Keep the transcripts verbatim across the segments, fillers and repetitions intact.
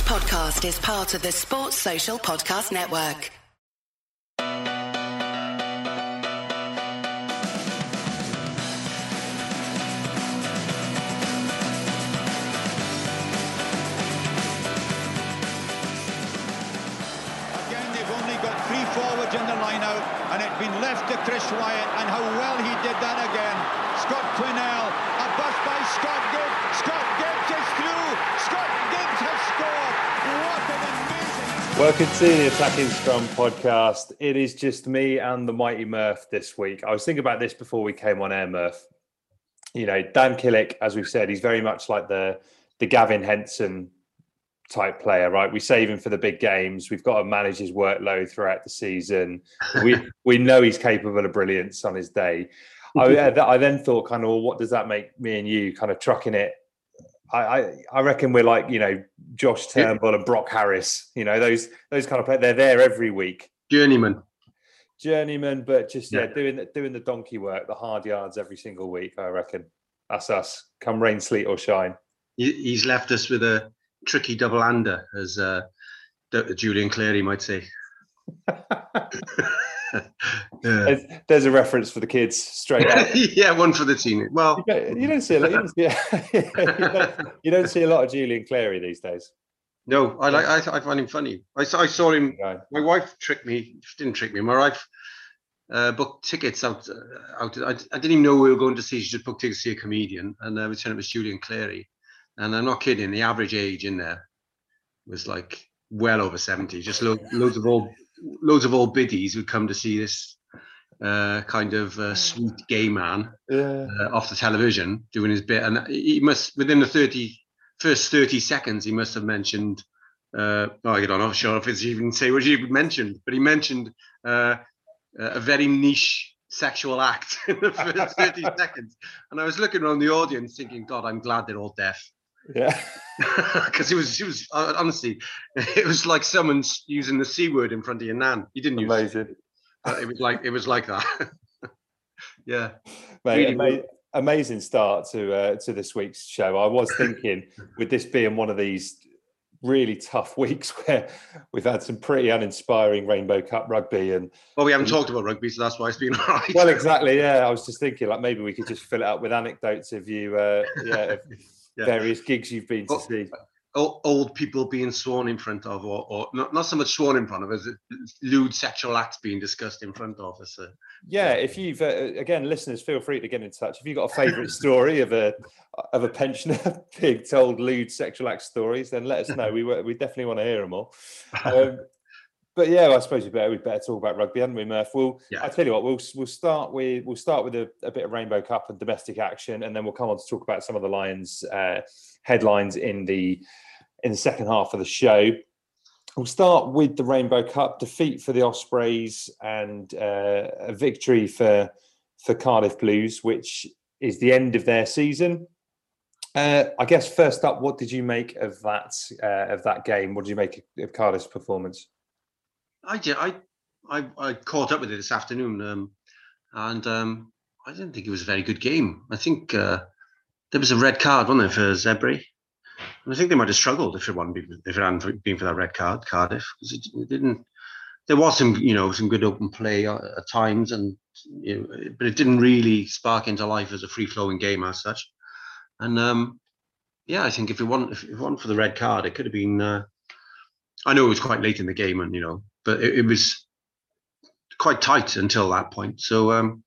podcast is part of the Sports Social Podcast Network. Forwards in the line out, and it'd been left to Chris Wyatt, and how well he did that again. Scott Quinnell, a bust by Scott Gibbs. Scott Gibbs is through. Scott Gibbs has scored. What an amazing... Welcome to the Attacking Scrum podcast. It is just me and the mighty Murph this week. I was thinking about this before we came on air, Murph. You know, Dan Killick, as we've said, he's very much like the the Gavin Henson type player, right? We save him for the big games. We've got to manage his workload throughout the season. We we know he's capable of brilliance on his day. I, I then thought, kind of, well, what does that make me and you kind of trucking it? I, I I reckon we're like, you know, Josh Turnbull and Brock Harris. You know, those those kind of players. They're there every week. Journeyman, journeyman, but just yeah, yeah, doing doing the donkey work, the hard yards every single week. I reckon that's us. Come rain, sleet or shine. He's left us with a tricky double-hander, as uh, Julian Clary might say. yeah. there's, there's a reference for the kids straight up. Yeah, one for the team. Well, you don't, you don't see a lot. You don't see, you, don't, you don't see a lot of Julian Clary these days. No, I like. I, I find him funny. I, I saw him. Right. My wife tricked me. Didn't trick me. My wife uh, booked tickets out. Uh, out. I, I didn't even know we were going to see. She just booked tickets to see a comedian, and uh, we turned it was Julian Clary. And I'm not kidding. The average age in there was like well over seventy. Just lo- loads of old, loads of old biddies who'd come to see this uh, kind of uh, sweet gay man yeah. uh, off the television doing his bit. And he must, within the thirty first thirty seconds, he must have mentioned. Uh, oh, I don't know, sure if it's even say what he mentioned, but he mentioned uh, a very niche sexual act in the first thirty seconds. And I was looking around the audience, thinking, God, I'm glad they're all deaf. Yeah, because it was, it was uh, honestly, it was like someone using the C word in front of your nan. You didn't use amazing. It, but it was like it was like that. Yeah, mate, really ama- amazing start to uh, to this week's show. I was thinking, with this being one of these really tough weeks where we've had some pretty uninspiring Rainbow Cup rugby, and well, we haven't talked about rugby, so that's why it's been all right. Well, exactly. Yeah, I was just thinking, like maybe we could just fill it up with anecdotes of you. Uh, yeah. Of, Yeah. Various gigs you've been to oh, see. Oh, old people being sworn in front of, or, or not, not so much sworn in front of, as lewd sexual acts being discussed in front of us. Uh, yeah, if you've, uh, again, listeners, feel free to get in touch. If you've got a favourite story of a of a pensioner being told lewd sexual act stories, then let us know. We we definitely want to hear them all. Um, but yeah, well, I suppose we better we better talk about rugby, hadn't we, Murph? We'll, yeah. I tell you what, we'll we'll start with we'll start with a, a bit of Rainbow Cup and domestic action, and then we'll come on to talk about some of the Lions' uh, headlines in the in the second half of the show. We'll start with the Rainbow Cup defeat for the Ospreys and uh, a victory for for Cardiff Blues, which is the end of their season. Uh, I guess first up, what did you make of that uh, of that game? What did you make of Cardiff's performance? I did. I, I I caught up with it this afternoon, um, and um, I didn't think it was a very good game. I think uh, there was a red card, wasn't there, for Zebre? And I think they might have struggled if it hadn't been, if it hadn't been for that red card, Cardiff, because it, it didn't. There was some, you know, some good open play at times, and you know, but it didn't really spark into life as a free-flowing game as such. And um, yeah, I think if it wasn't if it wasn't for the red card, it could have been. Uh, I know it was quite late in the game, and you know, but it, it was quite tight until that point. So um,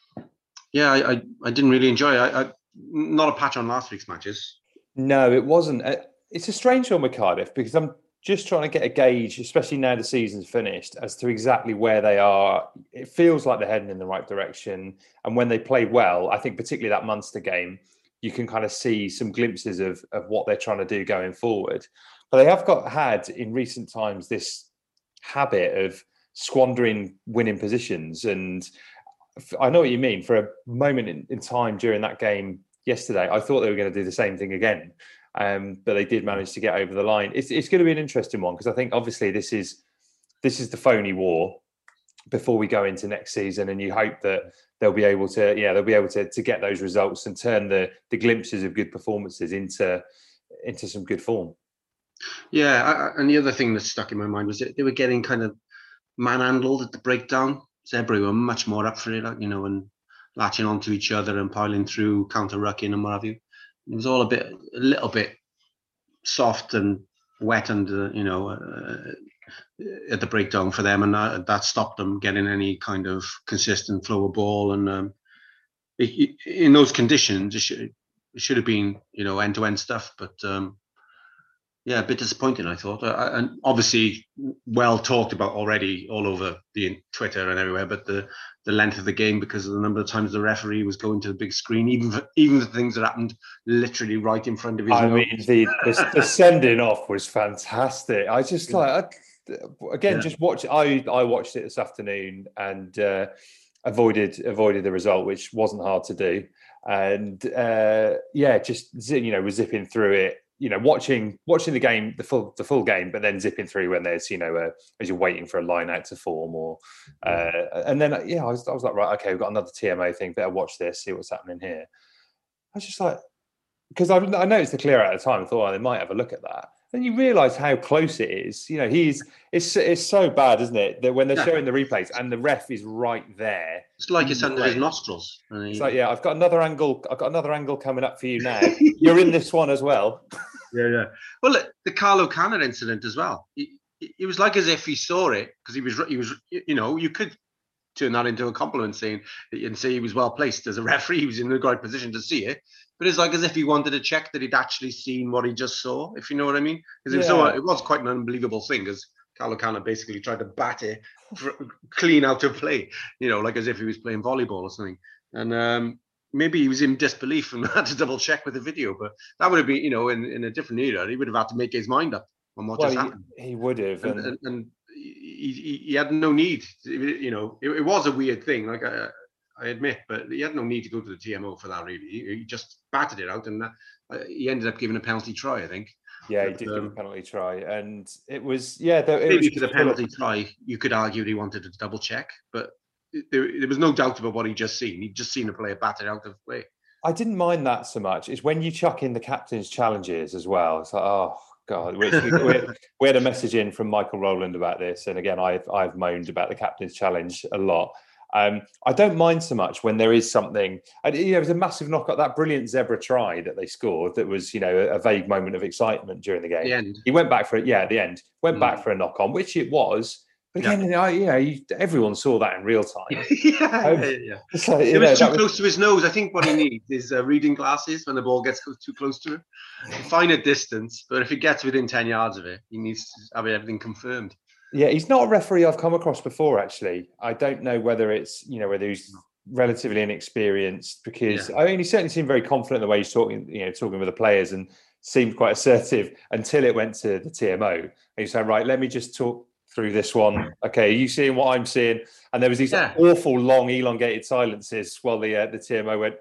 yeah, I, I I didn't really enjoy it. I, I, not a patch on last week's matches. No, it wasn't. It's a strange one with Cardiff because I'm just trying to get a gauge, especially now the season's finished, as to exactly where they are. It feels like they're heading in the right direction. And when they play well, I think particularly that Munster game, you can kind of see some glimpses of, of what they're trying to do going forward. But they have got had in recent times this habit of squandering winning positions. And I know what you mean. For a moment in, in time during that game yesterday, I thought they were going to do the same thing again. Um, but they did manage to get over the line. It's it's going to be an interesting one because I think obviously this is this is the phony war before we go into next season, and you hope that they'll be able to yeah they'll be able to to get those results and turn the the glimpses of good performances into into some good form. Yeah, I, I- and the other thing that stuck in my mind was that they were getting kind of manhandled at the breakdown. Zebre were much more up for it, like, you know, and latching onto each other and piling through, counter rucking and what have you. It was all a bit, a little bit soft and wet under, you know, uh, at the breakdown for them, and that, that stopped them getting any kind of consistent flow of ball. And um, it, it, in those conditions, it should, it should have been, you know, end to end stuff, but. Um, Yeah, a bit disappointing, I thought. Uh, and obviously, well talked about already all over the Twitter and everywhere. But the, the length of the game, because of the number of times the referee was going to the big screen, even for, even the things that happened literally right in front of his I nose. mean, the, the the sending off was fantastic. I just like I, again Yeah. just watch. I I watched it this afternoon and uh, avoided avoided the result, which wasn't hard to do. And uh, yeah, just zi- you know, was zipping through it. You know, watching watching the game, the full the full game, but then zipping through when there's you know uh, as you're waiting for a line out to form, or uh, and then yeah, I was I was like right, okay, we've got another T M O thing. Better watch this, see what's happening here. I was just like. Because I, I noticed the clear out at the time. I thought, oh, they might have a look at that. Then you realise how close it is. You know, he's it's it's so bad, isn't it? That when they're Yeah. showing the replays and the ref is right there, It's like in it's the under his frame. nostrils. And It's he- like, yeah, I've got another angle. I've got another angle coming up for you now. You're in this one as well. yeah, yeah. Well, look, the Carlo Cannon incident as well. It, it, it was like as if he saw it because he was, he was, you know, you could turn that into a compliment, saying and say he was well placed as a referee. He was in the right position to see it. But it's like as if he wanted to check that he'd actually seen what he just saw, if you know what I mean. Because it was so, Yeah. it was quite an unbelievable thing, because Carlo Canna basically tried to bat it for, clean out of play, you know, like as if he was playing volleyball or something. And um, maybe he was in disbelief and had to double check with the video. But that would have been, you know, in, in a different era, he would have had to make his mind up on what Well, just he, happened. he would have, And, and, and, and he, he, he had no need, you know, it, it was a weird thing. Like I, I admit, but he had no need to go to the T M O for that. Really, he, he just batted it out, and uh, he ended up giving a penalty try, I think. yeah, he But, did um, give a penalty try, and it was yeah, there, it maybe was for the penalty try, you could argue that he wanted to double check, but there, there was no doubt about what he'd just seen. He'd just seen a player batted out of play. I didn't mind that so much. It's when you chuck in the captain's challenges as well. It's like, oh God, which we, we, we had a message in from Michael Rowland about this, and again, I've I've moaned about the captain's challenge a lot. Um, I don't mind so much when there is something. And, you know, it was a massive knockout. That brilliant Zebra try that they scored, that was you know a, a vague moment of excitement during the game. The end. He went back for it. Yeah, at the end, went Mm. back for a knock on, which it was. But Yeah. again, I, you know, you, everyone saw that in real time. yeah, Um, yeah, yeah. It's like, you It was know, too that was- close to his nose. I think what he needs is uh, reading glasses when the ball gets too close to him. Fine at distance, but if he gets within ten yards of it, he needs to have everything confirmed. Yeah, he's not a referee I've come across before, actually. I don't know whether it's, you know, whether he's relatively inexperienced, because Yeah. I mean, he certainly seemed very confident in the way he's talking, you know, talking with the players, and seemed quite assertive until it went to the T M O. And he said, right, let me just talk through this one. Okay, are you seeing what I'm seeing? And there was these Yeah. awful long elongated silences while the uh, the T M O went,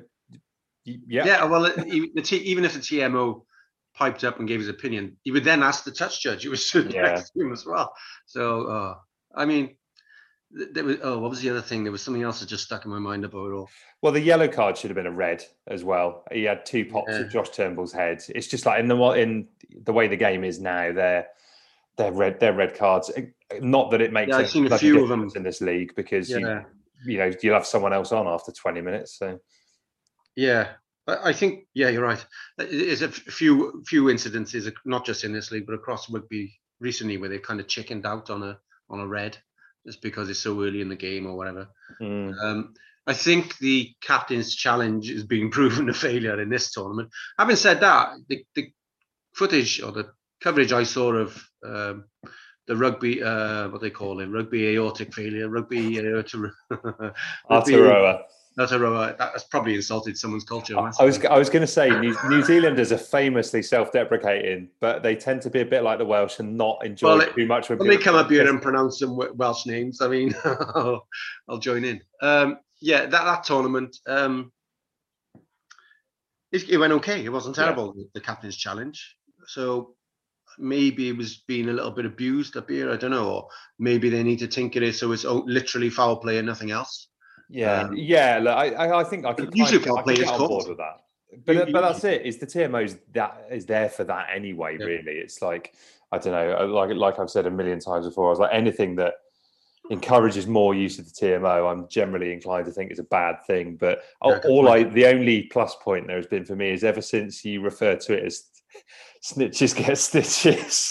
yeah. Yeah, well, it- he- the T, even if the T M O piped up and gave his opinion, he would then ask the touch judge, who was stood Yeah. next to him as well. So, uh, I mean, th- there was, oh, what was the other thing? There was something else that just stuck in my mind about it all. Well, the yellow card should have been a red as well. He had two pops Yeah. at Josh Turnbull's head. It's just like in the in the way the game is now, they're they're red they're red cards. Not that it makes Yeah, I've any seen a bloody few of difference them. in this league, because Yeah. you you know you'll have someone else on after twenty minutes. So Yeah, I I think, yeah, you're right. There's a few few incidences, not just in this league, but across rugby recently, where they've kind of chickened out on a on a red just because it's so early in the game or whatever. mm, Um, I think the captain's challenge is being proven a failure in this tournament. Having said that, the, the footage or the coverage I saw of um, the rugby, uh, what they call it, rugby aortic failure, rugby aortic, rugby Aotearoa. Aotearoa, that's probably insulted someone's culture. I I was I was going to say New, New Zealanders are famously self-deprecating, but they tend to be a bit like the Welsh and not enjoy Well, it- too much when When they people- come up here and pronounce some Wel- Welsh names, I mean, I'll, I'll join in. Um, yeah, that, that tournament, um, it, it went okay. It wasn't Yeah. terrible, the, the captain's challenge. So maybe it was being a little bit abused up here. I don't know. Or maybe they need to tinker it so it's o- literally foul play and nothing else. Yeah, Um, yeah. Look, I, I I think I could usually kind of, foul I play could is get on called. board with that. but You- but you- that's it. Is the T M O's that is there for that anyway? Yeah. Really, it's like I don't know. Like like I've said a million times before, I was like anything that encourages more use of the T M O, I'm generally inclined to think is a bad thing. But Yeah, good all I, point. the only plus point there has been for me is ever since you refer to it as snitches get stitches.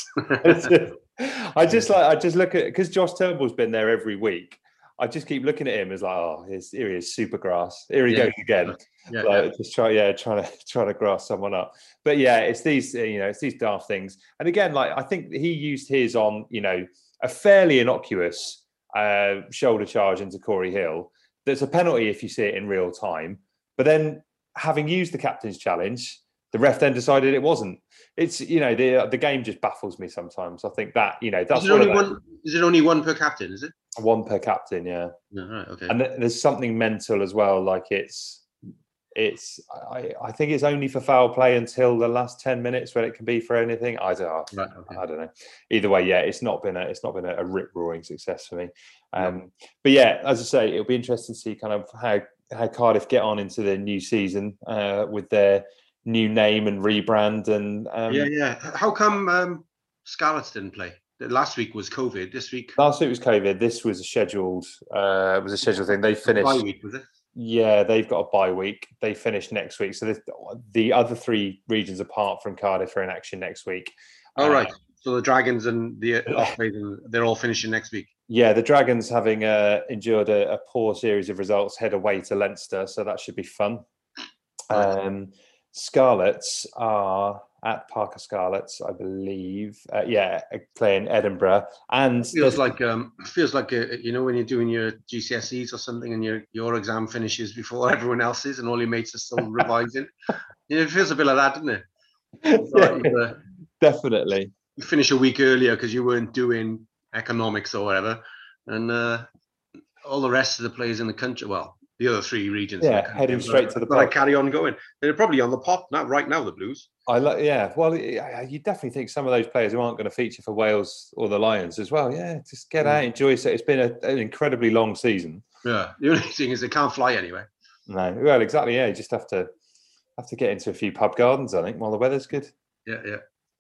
I just like I just look at because Josh Turnbull's been there every week. I just keep looking at him as like, oh, here's, here he is, super grass. Here he Yeah. goes again. Yeah, like, yeah. just try, yeah, trying to trying to grass someone up. But yeah, it's these, you know, it's these daft things. And again, like I think he used his on, you know, a fairly innocuous uh, shoulder charge into Corey Hill. There's a penalty if you see it in real time. But then, having used the captain's challenge, the ref then decided it wasn't. It's, you know, the the game just baffles me sometimes. I think that, you know, that's Is it one only of the- one? Is it only one per captain? Is it? one per captain, yeah. No, right. Okay. And th- there's something mental as well. Like it's, it's. I, I think it's only for foul play until the last ten minutes when it can be for anything. I don't know. Right, okay. I don't know. Either way, yeah, it's not been a, it's not been a, a rip roaring success for me. Um, no. But yeah, as I say, it'll be interesting to see kind of how how Cardiff get on into the new season uh, with their new name and rebrand. And um, yeah, yeah. How come um, Scarlets didn't play? Last week was COVID. This week, last week was COVID. This was a scheduled. Uh, was a scheduled thing. They finished. Bye week, was it? Yeah, they've got a bye week. They finish next week. So the other three regions apart from Cardiff are in action next week. All right. Um, so the Dragons and the Ospreys, they're all finishing next week. Yeah, the Dragons, having uh, endured a, a poor series of results, head away to Leinster, so that should be fun. Right. Um, Scarlets are at Parker Scarlets, I believe. Uh, yeah, playing Edinburgh, and it feels like um, feels like a, you know when you're doing your G C S Es or something, and your your exam finishes before everyone else's, and all your mates are still revising. You know, it feels a bit like that, doesn't it? Yeah, like, uh, definitely. You finish a week earlier because you weren't doing economics or whatever, and uh, all the rest of the players in the country, well. The other three regions, yeah, heading straight to the. But I carry on going. They're probably on the pop now, right now. The Blues. I like, yeah. Well, you definitely think some of those players who aren't going to feature for Wales or the Lions as well. Yeah, just get out, enjoy it. It's been a, an incredibly long season. Yeah. The only thing is they can't fly anyway. No. Well, exactly. Yeah, you just have to have to get into a few pub gardens, I think, while the weather's good. Yeah, yeah.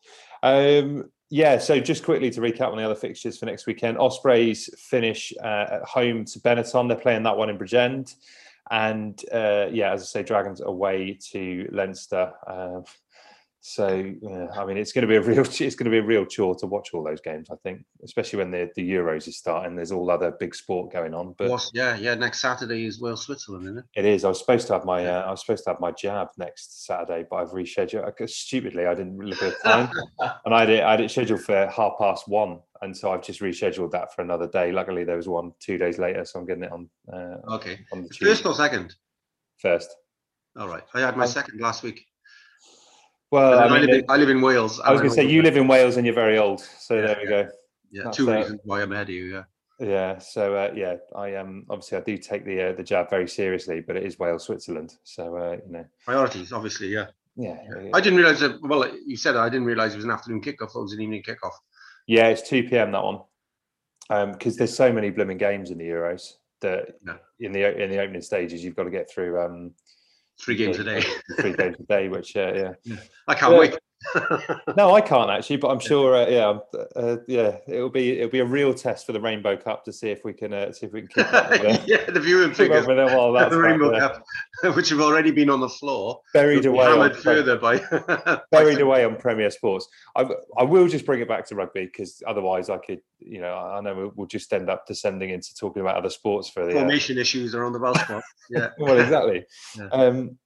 Um. Yeah, so just quickly to recap on the other fixtures for next weekend. Ospreys finish uh, at home to Benetton. They're playing that one in Bridgend. And uh, yeah, as I say, Dragons away to Leinster. Uh, so yeah, I mean, it's going to be a real, it's going to be a real chore to watch all those games. I think, especially when the, the Euros is starting. There's all other big sport going on. But course, yeah, yeah. Next Saturday is Wales Switzerland, isn't it? It is. I was supposed to have my uh, I was supposed to have my jab next Saturday, but I've rescheduled. I, stupidly, I didn't look at the time, and I had it I had it scheduled for half past one, and so I've just rescheduled that for another day. Luckily, there was one two days later, so I'm getting it on. Uh, okay. On the First or second? First. All right. I had my um, second last week. Well, I, I, mean, live in, I live in Wales. I was going to say you live in Wales and you're very old, so yeah, there we yeah. go. Yeah, That's, two uh, reasons why I'm ahead of you. Yeah. Yeah. So uh, yeah, I um obviously I do take the uh, the jab very seriously, but it is Wales Switzerland, so uh, you know priorities, obviously. Yeah. Yeah. yeah, yeah. I didn't realize that. Well, you said I didn't realize it was an afternoon kickoff. It was an evening kickoff. Yeah, it's two p.m. that one, because um, there's so many blooming games in the Euros that yeah. in the in the opening stages you've got to get through um, three games a day. Three games a day, which uh, yeah. yeah, I can't uh, wait. No, I can't actually, but I'm sure. Uh, yeah, uh, yeah, it'll be it'll be a real test for the Rainbow Cup to see if we can uh, see if we can keep up with it. Yeah, the viewing figures. With it while that's the Rainbow back, Cup, which have already been on the floor, buried away, hammered on, further by buried away on Premier Sports. I I will just bring it back to rugby because otherwise I could, you know, I know we'll, we'll just end up descending into talking about other sports for the formation uh, issues are on the bell spot. Yeah, well, exactly. Yeah. Um,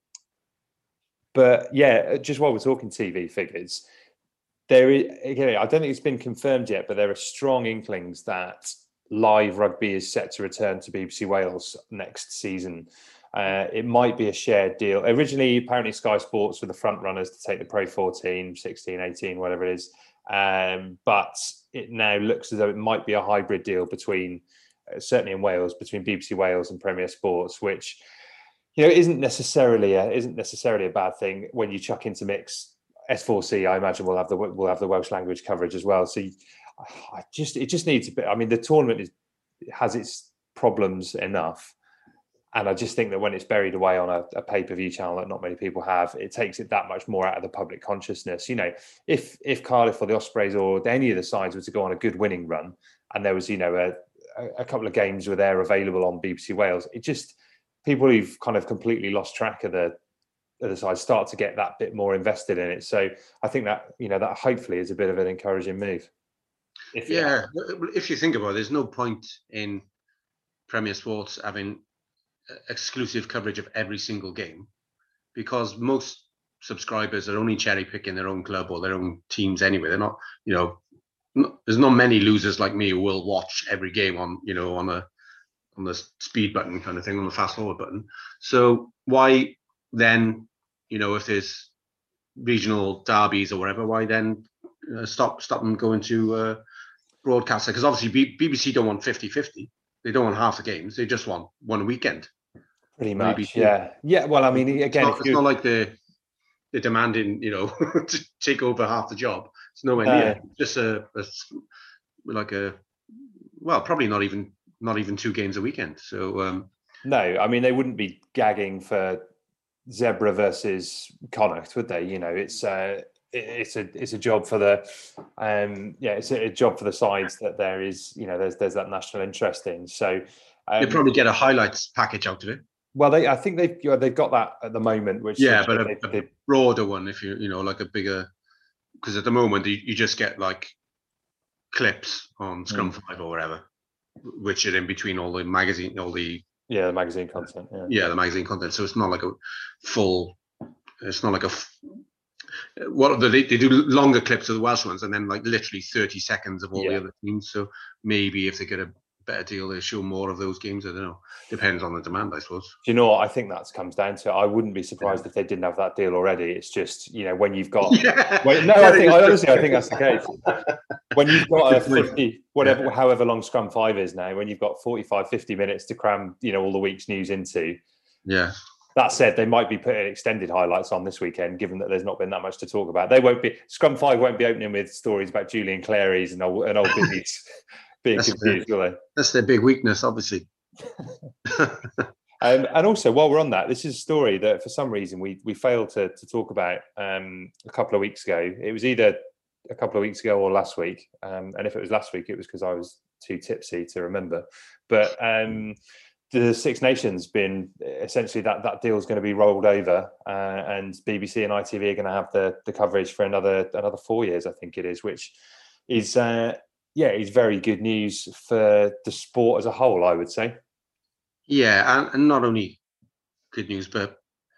but yeah, just while we're talking T V figures. There is, again, I don't think it's been confirmed yet, but there are strong inklings that live rugby is set to return to B B C Wales next season. Uh, it might be a shared deal. Originally, apparently Sky Sports were the front runners to take the Pro fourteen, sixteen, eighteen, whatever it is. Um, but it now looks as though it might be a hybrid deal between, uh, certainly in Wales, between B B C Wales and Premier Sports, which, you know, isn't necessarily a, isn't necessarily a bad thing when you chuck into mix S four C. I imagine we'll have the we'll have the Welsh language coverage as well. So I just it just needs a bit. I mean, the tournament is has its problems enough, And I just think that when it's buried away on a, a pay-per-view channel that not many people have, it takes it that much more out of the public consciousness. You know, if if Cardiff or the Ospreys or any of the sides were to go on a good winning run, and there was, you know, a, a couple of games were there available on B B C Wales, it just, people who've kind of completely lost track of the other side start to get that bit more invested in it. So I think that, you know, that hopefully is a bit of an encouraging move. If yeah, if you think about it, there's no point in Premier Sports having exclusive coverage of every single game, because most subscribers are only cherry picking their own club or their own teams anyway. They're not, you know, not, there's not many losers like me who will watch every game on, you know, on a on the speed button kind of thing, on the fast forward button. So why then, you know, if there's regional derbies or whatever, why then uh, stop stop them going to uh, broadcaster? Because obviously B- BBC don't want fifty-fifty. They don't want half the games. They just want one weekend. Pretty much, maybe yeah. Yeah, well, I mean, again... It's not, it's not like they're, they're demanding, you know, to take over half the job. It's nowhere near. Uh, just a, a, like a... Well, probably not even not even two games a weekend. So... Um, no, I mean, they wouldn't be gagging for Zebra versus Connacht, would they? You know, it's... Uh, It's a it's a job for the um yeah it's a, a job for the sides that there is, you know, there's there's that national interest in. So um, they probably get a highlights package out of it. Well, they I think they've you know, they've got that at the moment. Which yeah, but they, a, they, a broader one, if you you know, like a bigger, because at the moment you, you just get like clips on Scrum mm. Five or whatever, which are in between all the magazine, all the yeah the magazine content. Yeah, yeah the magazine content. So it's not like a full. It's not like a. What they, they do longer clips of the Welsh ones, and then like literally thirty seconds of all yeah. the other teams. So maybe if they get a better deal, they show more of those games. I don't know. Depends on the demand, I suppose. Do you know what I think that comes down to? I wouldn't be surprised yeah. if they didn't have that deal already. It's just, you know, when you've got yeah. well, no, I think I honestly I think that's the case. When you've got a fifty, whatever, yeah. however long Scrum Five is now, when you've got forty-five, fifty minutes to cram, you know, all the week's news into. Yeah. That said, they might be putting extended highlights on this weekend, given that there's not been that much to talk about. They won't be Scrum Five won't be opening with stories about Julian Clary's and old and old biddies being that's confused, their, will they? That's their big weakness, obviously. um, and also, while we're on that, this is a story that for some reason we we failed to to talk about um, a couple of weeks ago. It was either a couple of weeks ago or last week, um, and if it was last week, it was because I was too tipsy to remember. But um, the Six Nations been essentially that that deal is going to be rolled over, uh, and B B C and I T V are going to have the the coverage for another another four years, I think it is, which is uh, yeah, is very good news for the sport as a whole, I would say. Yeah, and, and not only good news, but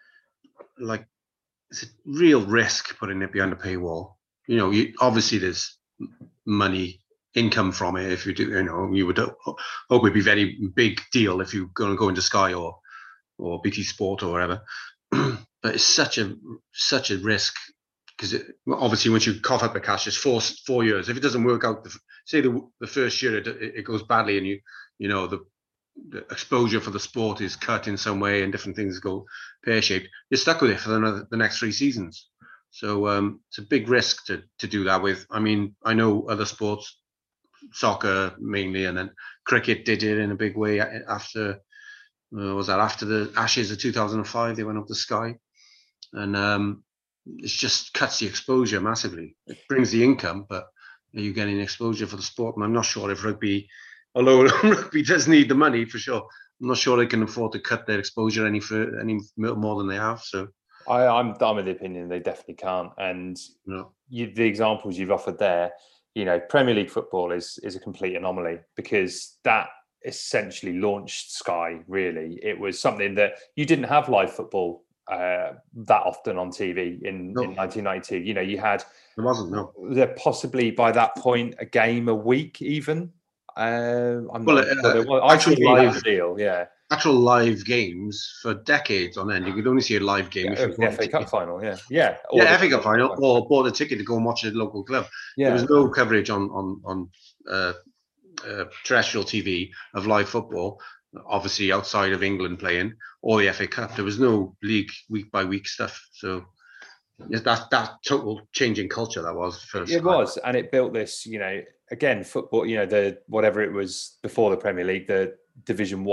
like it's a real risk putting it behind a paywall. You know, you, obviously there's money. Income from it, if you do, you know, you would hope it'd be a very big deal if you're going to go into Sky or or B T Sport or whatever. But it's such a such a risk, because obviously once you cough up the cash, it's four four years. If it doesn't work out, the, say the the first year it, it goes badly, and you you know the, the exposure for the sport is cut in some way, and different things go pear shaped, you're stuck with it for the, the next three seasons. So um, it's a big risk to to do that with. I mean, I know other sports. Soccer mainly, and then cricket did it in a big way after uh, was that after the Ashes of two thousand five, they went up to Sky, and um, it just cuts the exposure massively. It brings the income, but are you getting exposure for the sport? And I'm not sure if rugby, although rugby does need the money for sure, I'm not sure they can afford to cut their exposure any further, any more than they have. So I, I'm I'm of the opinion they definitely can't. And no. you, the examples you've offered there. You know, Premier League football is is a complete anomaly, because that essentially launched Sky, really. It was something that you didn't have live football uh, that often on T V in, no. in nineteen ninety-two. You know, you had... There wasn't, no. There possibly, by that point, a game a week even. Uh, I'm well, not uh, sure. Well, I think live deal, yeah. Actual live games for decades on end. You could only see a live game yeah, if you the F A Cup final, yeah, yeah, yeah, F A Cup final, final, or bought a ticket to go and watch it at a local club. Yeah. There was no coverage on on on uh, uh, terrestrial T V of live football. Obviously, outside of England playing or the F A Cup, there was no league week by week stuff. So yes, that that total change in culture that was first. It was, and it built this. You know, again, football. You know, the whatever it was before the Premier League, the Division One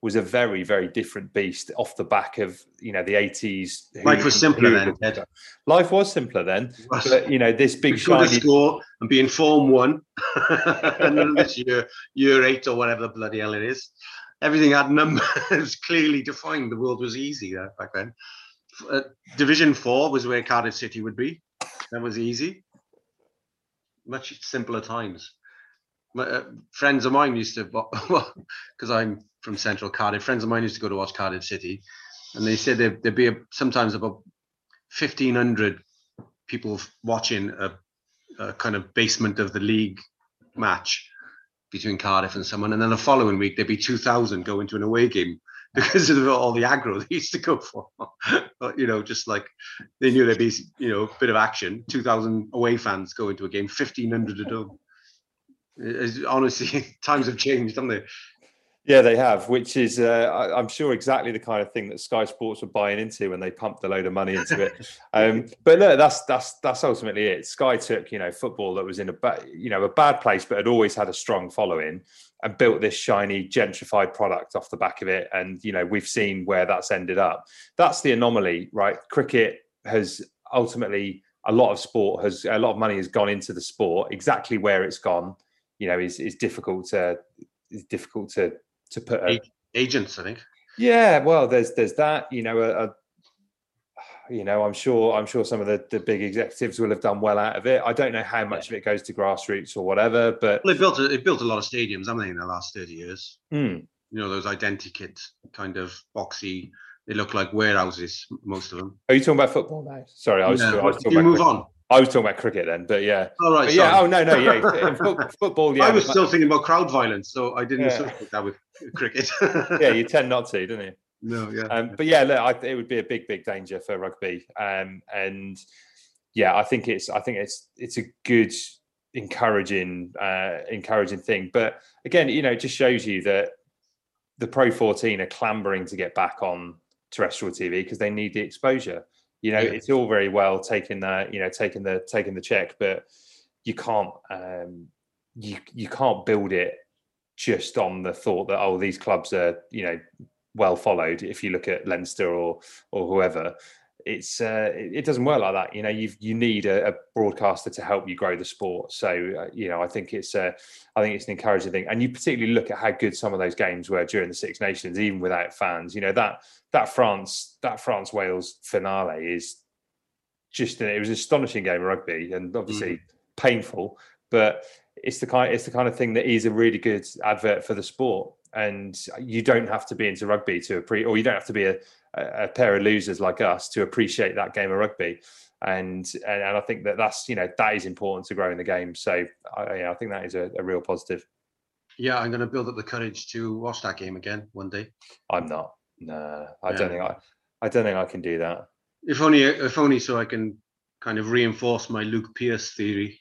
was a very, very different beast off the back of, you know, the eighties. Life was simpler then, Ed. Life was simpler then. But, you know, this big shiny... shiny... score and be in Form one and then this year, year eight or whatever the bloody hell it is. Everything had numbers clearly defined. The world was easy uh, back then. Uh, Division four was where Cardiff City would be. That was easy. Much simpler times. My, uh, friends of mine used to, well, because I'm from Central Cardiff, friends of mine used to go to watch Cardiff City, and they said there'd, there'd be a, sometimes about fifteen hundred people watching a, a kind of basement of the league match between Cardiff and someone, and then the following week there'd be two thousand going to an away game because of all the aggro they used to go for. But, you know, just like they knew there'd be, you know, a bit of action. two thousand away fans go into a game, fifteen hundred at home. It's, honestly, times have changed, haven't they? Yeah, they have, which is, uh, I, I'm sure, exactly the kind of thing that Sky Sports were buying into when they pumped a load of money into it. Um, but look, that's that's that's ultimately it. Sky took, you know, football that was in a ba- you know a bad place, but had always had a strong following, and built this shiny, gentrified product off the back of it. And you know, we've seen where that's ended up. That's the anomaly, right? Cricket has ultimately a lot of sport has a lot of money has gone into the sport. Exactly where it's gone, you know, is is difficult to is difficult to. to put a, agents, I think. Yeah, well, there's there's that, you know, a, a, you know, I'm sure I'm sure some of the, the big executives will have done well out of it. I don't know how much yeah. of it goes to grassroots or whatever, but well, they built a, they built a lot of stadiums, haven't they, in the last thirty years? Mm. You know, those identikit kind of boxy. They look like warehouses, most of them. Are you talking about football now? Sorry, I was, yeah. I was talking you about move cricket. on. I was talking about cricket then, but yeah. All right. But yeah. Oh no, no, yeah. In fo- football, yeah. I was still thinking about crowd violence, so I didn't yeah. associate that with cricket. Yeah, you tend not to, don't you? No, yeah. Um, but yeah, look, I, it would be a big, big danger for rugby, um, and yeah, I think it's, I think it's, it's a good, encouraging, uh, encouraging thing. But again, you know, it just shows you that the Pro fourteen are clambering to get back on terrestrial T V because they need the exposure. You know, yeah. It's all very well taking the, you know, taking the taking the check, but you can't, um, you you can't build it just on the thought that, oh, these clubs are, you know, well followed. If you look at Leinster or or whoever, it's uh, it, it doesn't work like that. You know, you you need a, a broadcaster to help you grow the sport. So uh, you know, I think it's uh, I think it's an encouraging thing. And you particularly look at how good some of those games were during the Six Nations, even without fans. You know, that that France that France Wales finale is just it was an astonishing game of rugby, and obviously mm. painful, but it's the kind it's the kind of thing that is a really good advert for the sport. And you don't have to be into rugby to appreciate, or you don't have to be a, a pair of losers like us to appreciate that game of rugby. And, and and I think that that's, you know, that is important to growing the game. So I, yeah, I think that is a, a real positive. Yeah, I'm going to build up the courage to watch that game again one day. I'm not. No, I yeah. don't think I. I don't think I can do that. If only, if only so I can kind of reinforce my Luke Pearce theory.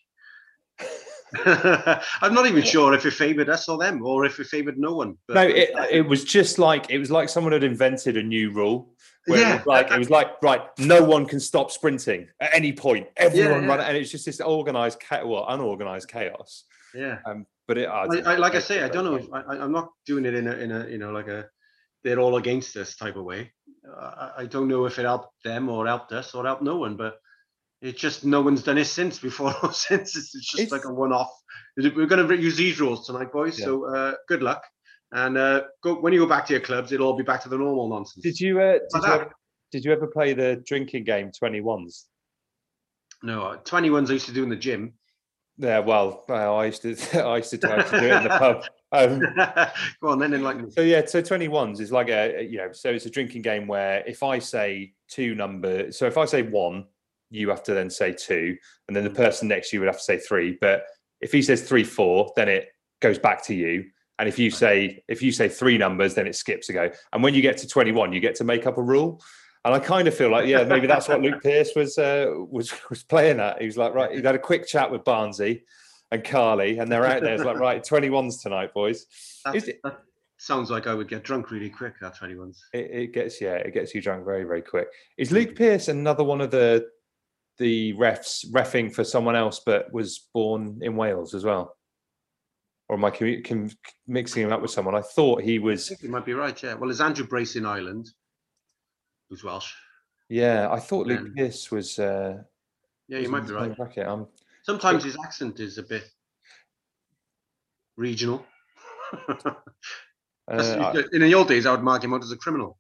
I'm not even sure if it favoured us or them, or if it favoured no one. But no, it, it was just like it was like someone had invented a new rule. Where yeah, it was like it was like right, no one can stop sprinting at any point. Everyone yeah, yeah. run, and it's just this organised, well, unorganised chaos. Yeah. Um, but it, I, I, I, like I say, I don't know. If, I, I'm not doing it in a in a you know like a they're all against us type of way. I, I don't know if it helped them or helped us or helped no one, but. It's just no one's done it since before or since. It's just it's, like a one-off. We're going to use these rules tonight, boys. Yeah. So uh, good luck. And uh, go when you go back to your clubs, it'll all be back to the normal nonsense. Did you uh, did, you ever, did you ever play the drinking game twenty-ones? No, twenty-ones I used to do in the gym. Yeah, well, well I used to I used to try to do it in the pub. Um, go on then, enlighten me. So yeah, so twenty-ones is like a you know, so it's a drinking game where if I say two numbers, so if I say one. You have to then say two, and then the person next to you would have to say three. But if he says three, four, then it goes back to you. And if you say if you say three numbers, then it skips a go. And when you get to twenty-one, you get to make up a rule. And I kind of feel like, yeah, maybe that's what Luke Pearce was uh, was was playing at. He was like, right, he had a quick chat with Barnsley and Carly, and they're out there. It's like, right, twenty-ones tonight, boys. Is it, that sounds like I would get drunk really quick. That twenty-ones. It, it gets yeah, it gets you drunk very very quick. Is Luke Pearce another one of the the refs reffing for someone else, but was born in Wales as well? or am I com- com- mixing him up with someone? I thought he was. I think you might be right. Yeah. Well, there's Andrew Brace in Ireland, who's Welsh. Yeah, I thought And Luke then- Pearce was. Uh, Yeah, was you in might the be same right. bracket. Um, Sometimes his accent is a bit regional. That's- uh, in the old days, I would mark him out as a criminal.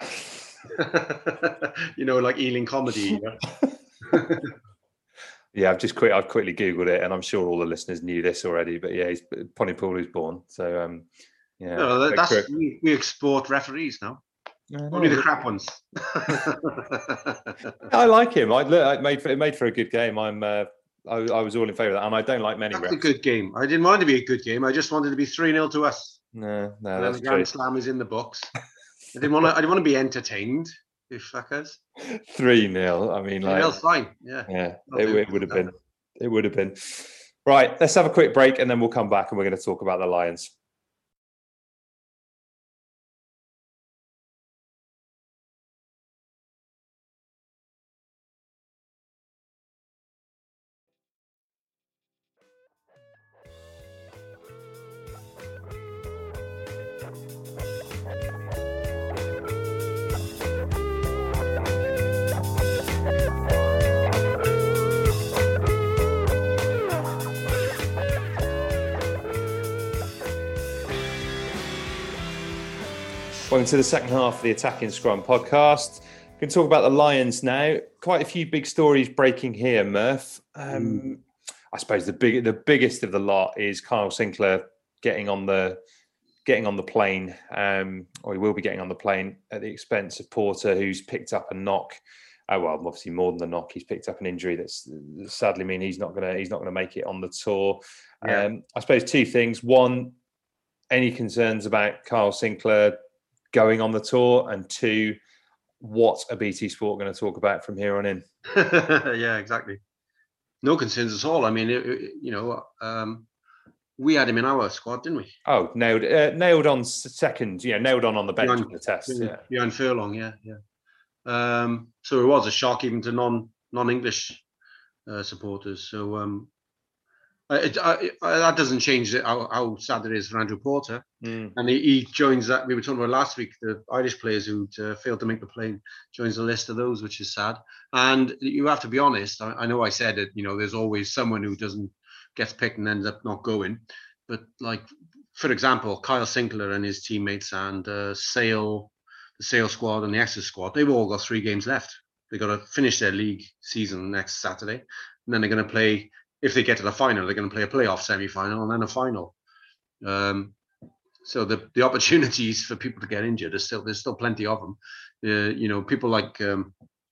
You know, like Ealing comedy. You know? Yeah, I've just quick. I've quickly googled it, and I'm sure all the listeners knew this already. But yeah, he's Pontypool is born. So um, yeah, No, that- that's correct. we, we export referees now. I know. Only the crap ones. I like him. I look, it made for, it made for a good game. I'm. Uh, I, I was all in favour of that, and I don't like many. That's refs. a good game. I didn't want it to be a good game. I just wanted it to be three nil to us. No, no, And then that's the Grand true. Slam is in the books. I didn't want to. I didn't want to be entertained. You fuckers. Three nil. I mean, Three like, nil's fine. Yeah. yeah, I'll it, do it would have that. been. It would have been. Right, let's have a quick break, and then we'll come back, and we're going to talk about the Lions. Welcome to the second half of the Attacking Scrum podcast. We can talk about the Lions now. Quite a few big stories breaking here, Murph. Um, mm. I suppose the big, the biggest of the lot is Kyle Sinclair getting on the getting on the plane, um, or he will be getting on the plane at the expense of Porter, who's picked up a knock. Uh, well, obviously more than a knock. He's picked up an injury that's sadly mean he's not gonna he's not gonna make it on the tour. Yeah. Um, I suppose two things. One, any concerns about Kyle Sinclair going on the tour, and two, what are B T Sport going to talk about from here on in? Yeah, exactly. No concerns at all. I mean, it, it, you know, um, we had him in our squad, didn't we? Oh, nailed uh, nailed on second. Yeah, nailed on on the bench Beyond, for the test. Yeah, Bjorn Furlong. Yeah, yeah. Um, so it was a shock even to non non English uh, supporters. So um, it, I, I, that doesn't change it, how, how sad it is for Andrew Porter. Mm. And he, he joins that. We were talking about last week, the Irish players who uh, failed to make the plane, joins the list of those, which is sad. And you have to be honest. I, I know I said it, you know, there's always someone who doesn't gets picked and ends up not going. But like, for example, Kyle Sinclair and his teammates and uh, Sale, the Sale squad and the Essex squad, they've all got three games left. They've got to finish their league season next Saturday. And then they're going to play, if they get to the final, they're going to play a playoff semi-final and then a final. Um, so the, the opportunities for people to get injured, there's still there's still plenty of them. Uh, you know, people like um,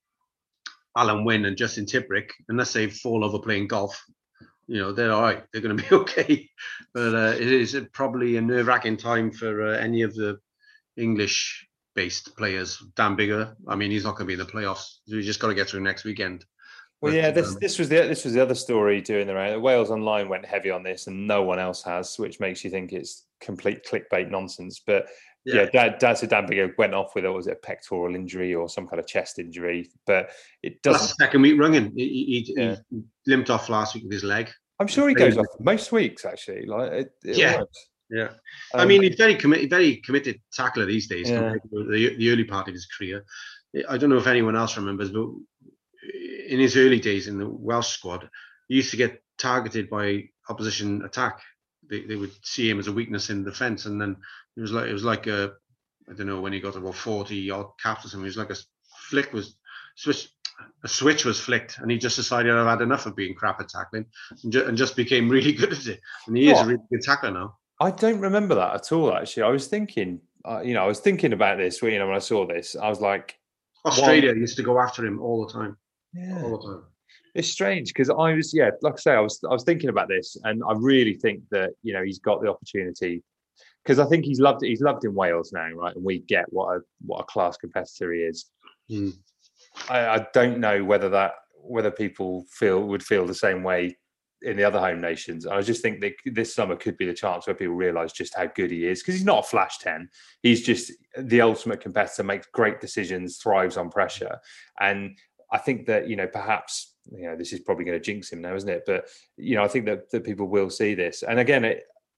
Alan Wynne and Justin Tipperick, unless they fall over playing golf, you know, they're all right. They're going to be okay. But uh, it is probably a nerve-wracking time for uh, any of the English-based players. Dan Biggar, I mean, he's not going to be in the playoffs. So we just got to get through next weekend. Well, yeah, this this was the this was the other story doing the round. Wales Online went heavy on this, and no one else has, which makes you think it's complete clickbait nonsense. But yeah, yeah Dad, Dad said Dan Biggar went off with, was it a pectoral injury or some kind of chest injury? But it doesn't. That's the second week running. He, he, yeah. he limped off last week with his leg. I'm sure he goes off most weeks, actually. Like, it, it yeah, works. yeah. Um, I mean, he's very committed, very committed tackler these days yeah. compared to the, the early part of his career. I don't know if anyone else remembers, but in his early days in the Welsh squad, he used to get targeted by opposition attack. They, they would see him as a weakness in defence, and then it was like it was like a I don't know when he got about forty odd caps or something. It was like a flick was switch, a switch was flicked, and he just decided I've had enough of being crap at tackling, and, ju- and just became really good at it. And he what? is a really good tackler now. I don't remember that at all. Actually, I was thinking, uh, you know, I was thinking about this. You know, when I saw this, I was like, Australia one, used to go after him all the time. Yeah. All the time. It's strange because I was, yeah, like I say, I was, I was thinking about this, and I really think that you know he's got the opportunity because I think he's loved it. He's loved in Wales now, right? And we get what a what a class competitor he is. Mm. I, I don't know whether that whether people feel would feel the same way in the other home nations. I just think that this summer could be the chance where people realise just how good he is because he's not a flash ten. He's just the ultimate competitor, makes great decisions, thrives on pressure, and I think that, you know, perhaps, you know, this is probably going to jinx him now, isn't it? But, you know, I think that, that people will see this. And again, it,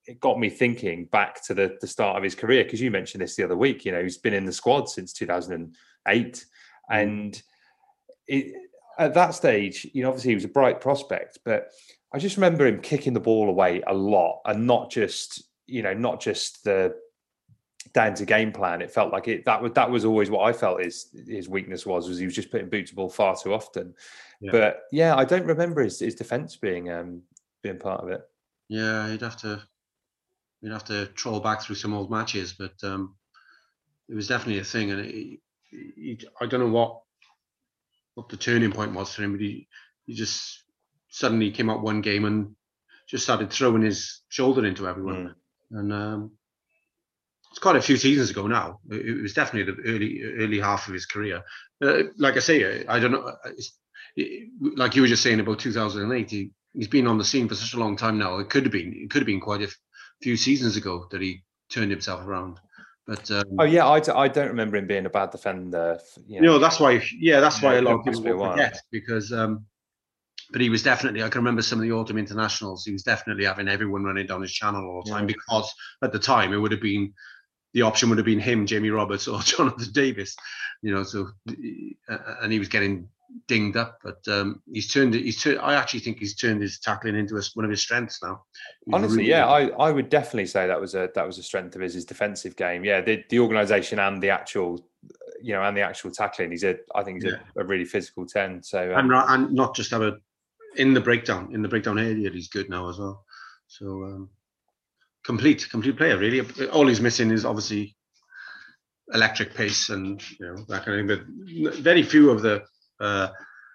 it got me thinking back to the, the start of his career, because you mentioned this the other week. You know, he's been in the squad since two thousand eight, mm. and it, at that stage, you know, obviously he was a bright prospect, but I just remember him kicking the ball away a lot, and not just, you know, not just the down to game plan. It felt like it that was that was always what I felt his his weakness was, was he was just putting boot to ball far too often. Yeah. But yeah, I don't remember his, his defence being um being part of it. Yeah, you'd have to you'd have to troll back through some old matches, but um, it was definitely a thing, and it, it, I don't know what what the turning point was for him, but he he just suddenly came out one game and just started throwing his shoulder into everyone, mm. and um, it's quite a few seasons ago now. It, it was definitely the early early half of his career. Uh, like I say, I don't know. It's, it, like you were just saying about two thousand eight, he, he's been on the scene for such a long time now. It could have been, it could have been quite a few seasons ago that he turned himself around. But um, oh yeah, I, d- I don't remember him being a bad defender. You know, no, that's why. Yeah, that's yeah, why a lot of people forget, because. Um, but he was definitely. I can remember some of the autumn internationals. He was definitely having everyone running down his channel all the time, yeah. because at the time it would have been the option would have been him, Jamie Roberts, or Jonathan Davis. You know, so and he was getting dinged up, but um, he's turned it. He's turned. I actually think he's turned his tackling into a, one of his strengths now. He's Honestly, really yeah, I, I would definitely say that was a that was a strength of his, his defensive game. Yeah, the the organisation and the actual, you know, and the actual tackling. He's a, I think he's yeah. a, a really physical ten. So um, and, not, and not just have a in the breakdown in the breakdown area. He's good now as well. So um, complete complete player really. All he's missing is obviously electric pace and you know that kind of thing. But very few of the Uh,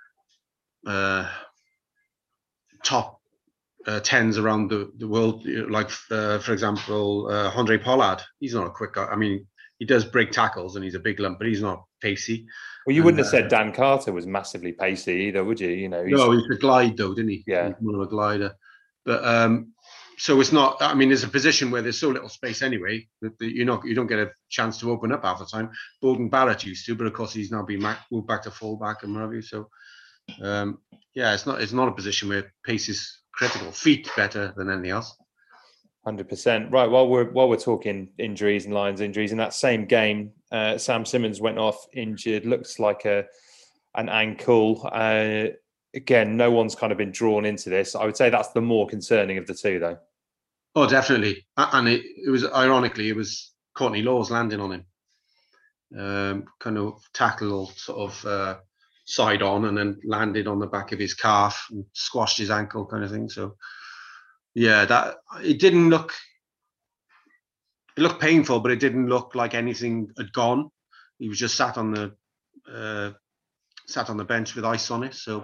uh, top uh, tens around the, the world, like uh, for example, uh, Andre Pollard. He's not a quick guy. I mean, he does break tackles and he's a big lump, but he's not pacey. Well, you and, wouldn't have uh, said Dan Carter was massively pacey either, would you? You know, he's, no, he's a glide though, didn't he? Yeah, he's more of a glider. But um, so it's not. I mean, there's a position where there's so little space anyway that the, you're not you don't get a chance to open up half the time. Bolden Barrett used to, but of course he's now been moved back to fullback and what have you. So um, yeah, it's not it's not a position where pace is critical. Feet better than anything else. one hundred percent. Right. While we're while we're talking injuries and Lions injuries, in that same game, uh, Sam Simmons went off injured. Looks like a an ankle. Uh, again, no one's kind of been drawn into this. I would say that's the more concerning of the two, though. Oh, definitely. And it, it was, ironically, it was Courtney Laws landing on him. Um, kind of tackle sort of uh, side on and then landed on the back of his calf and squashed his ankle kind of thing. So, yeah, that it didn't look, it looked painful, but it didn't look like anything had gone. He was just sat on the, uh, sat on the bench with ice on it. So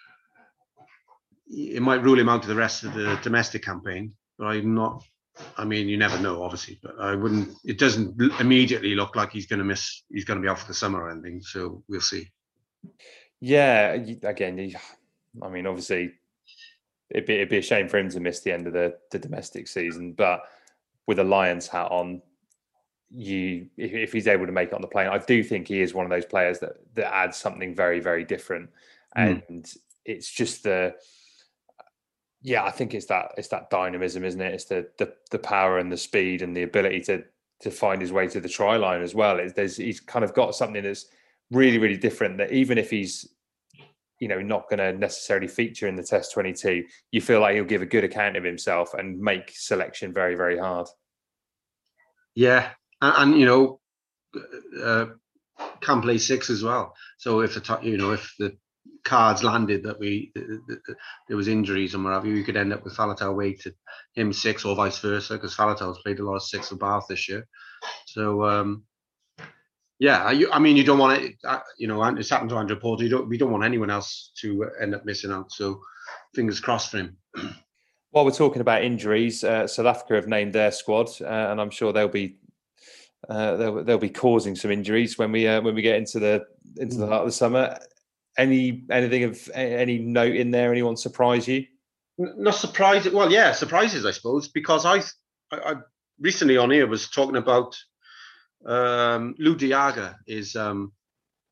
it might rule him out to the rest of the domestic campaign. But I'm not, I mean, you never know, obviously, but I wouldn't, it doesn't immediately look like he's going to miss, he's going to be out for the summer or anything. So we'll see. Yeah. Again, I mean, obviously, it'd be, it'd be a shame for him to miss the end of the, the domestic season, but with a Lions hat on, you, if, if he's able to make it on the plane, I do think he is one of those players that, that adds something very, very different. Mm. And it's just the, Yeah, I think it's that it's that dynamism, isn't it? It's the the the power and the speed and the ability to to find his way to the try line as well. It's, there's he's kind of got something that's really really different. That even if he's you know not going to necessarily feature in the Test twenty-two, you feel like he'll give a good account of himself and make selection very very hard. Yeah, and, and you know, uh, can play six as well. So if the you know if the cards landed that we the, the, the, there was injuries and whatever, you could end up with Faletau weighted him six or vice versa, because Faletau's played a lot of six for Bath this year. So um yeah, you, I mean you don't want it. Uh, you know, it's happened to Andrew Porter. You don't. We don't want anyone else to end up missing out. So fingers crossed for him. While we're talking about injuries, uh, South Africa have named their squad, uh, and I'm sure they'll be uh, they'll they'll be causing some injuries when we uh, when we get into the into the heart of the summer. Any anything of any note in there? Anyone surprise you? Not surprised. Well, yeah, surprises, I suppose, because I, I, I recently on here was talking about um, Lou Diaga is um,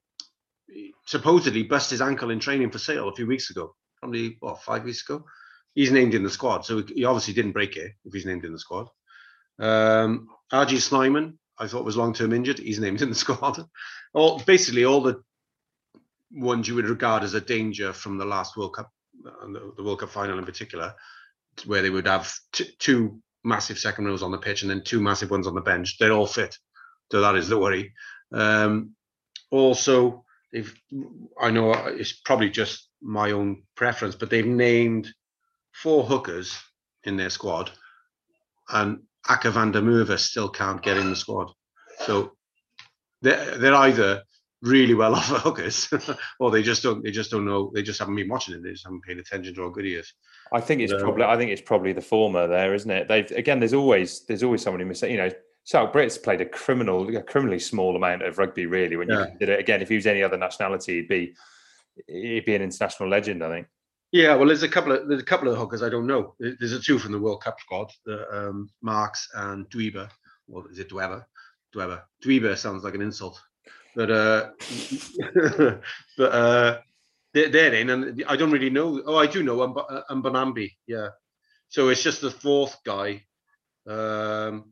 supposedly bust his ankle in training for Sale a few weeks ago, probably what five weeks ago, he's named in the squad. So he obviously didn't break it if he's named in the squad. Um, R G Snyman, I thought was long-term injured. He's named in the squad. All basically all the ones you would regard as a danger from the last World Cup, the, the World Cup final in particular, where they would have t- two massive second rows on the pitch and then two massive ones on the bench. They're all fit. So that is the worry. Um, also, they've, I know it's probably just my own preference, but they've named four hookers in their squad, and Aka van der Merwe still can't get in the squad. So they're, they're either really well off at hookers, or they just don't. They just don't know. They just haven't been watching it. They just haven't paid attention to how good he is. I think it's but, um, probably. I think it's probably the former there, isn't it? They've again. There's always there's always someone who misses. You know, South Brits played a criminal, a criminally small amount of rugby. Really, when you yeah. consider it, again, if he was any other nationality, he'd be he'd be an international legend. I think. Yeah, well, there's a couple of there's a couple of hookers I don't know. There's a two from the World Cup squad, the, um, Marks and Dweber. Or is it Dweber? Dweber. Dweber sounds like an insult. But uh, but uh, they're, they're in, and I don't really know. Oh, I do know Mbonambi. Yeah. So it's just the fourth guy. Um,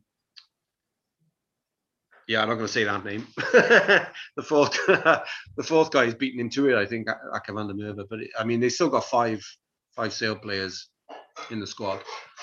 yeah, I'm not going to say that name. the fourth, the fourth guy is beaten into it. I think Aka van der Merwe. But it, I mean, they still got five five Sale players in the squad.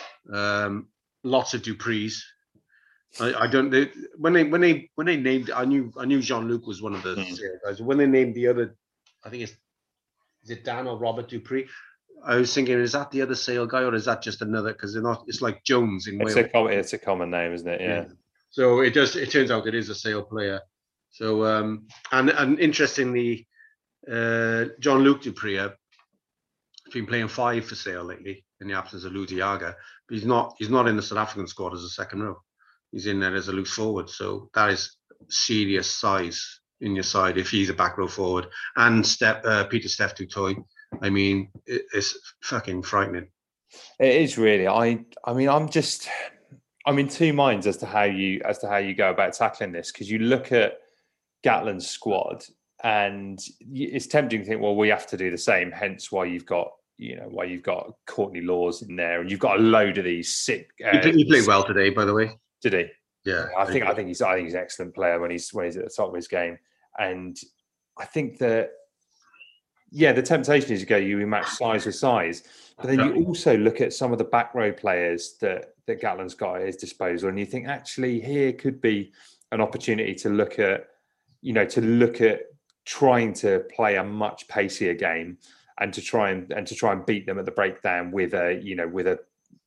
Um, lots of Duprees. I, I don't. They, when they when they when they named, I knew I knew Jean-Luc was one of the mm. guys. When they named the other, I think it's is it Dan or Robert Dupree. I was thinking, is that the other Sale guy, or is that just another? Because they're not. It's like Jones in it's Wales. A, it's a common name, isn't it? Yeah. yeah. So it does. It turns out it is a Sale player. So um, and and interestingly, uh, Jean-Luc Dupree has been playing five for Sale lately in the absence of Lou Diaga, but he's not. He's not in the South African squad as a second row. He's in there as a loose forward. So that is serious size in your side if he's a back row forward. And step uh, Peter Steph Dutoy. I mean, it, it's fucking frightening. It is really. I. I mean, I'm just. I'm in two minds as to how you as to how you go about tackling this, because you look at Gatland's squad and it's tempting to think, well, we have to do the same. Hence, why you've got you know why you've got Courtney Laws in there, and you've got a load of these sick. Uh, he, he played well today, by the way. Did he? Yeah, I think I think he's I think he's an excellent player when he's when he's at the top of his game, and I think that yeah, the temptation is to go you match size with size, but then you also look at some of the back row players that that Gatland's got at his disposal, and you think actually here could be an opportunity to look at you know to look at trying to play a much pacier game and to try and and to try and beat them at the breakdown with a you know with a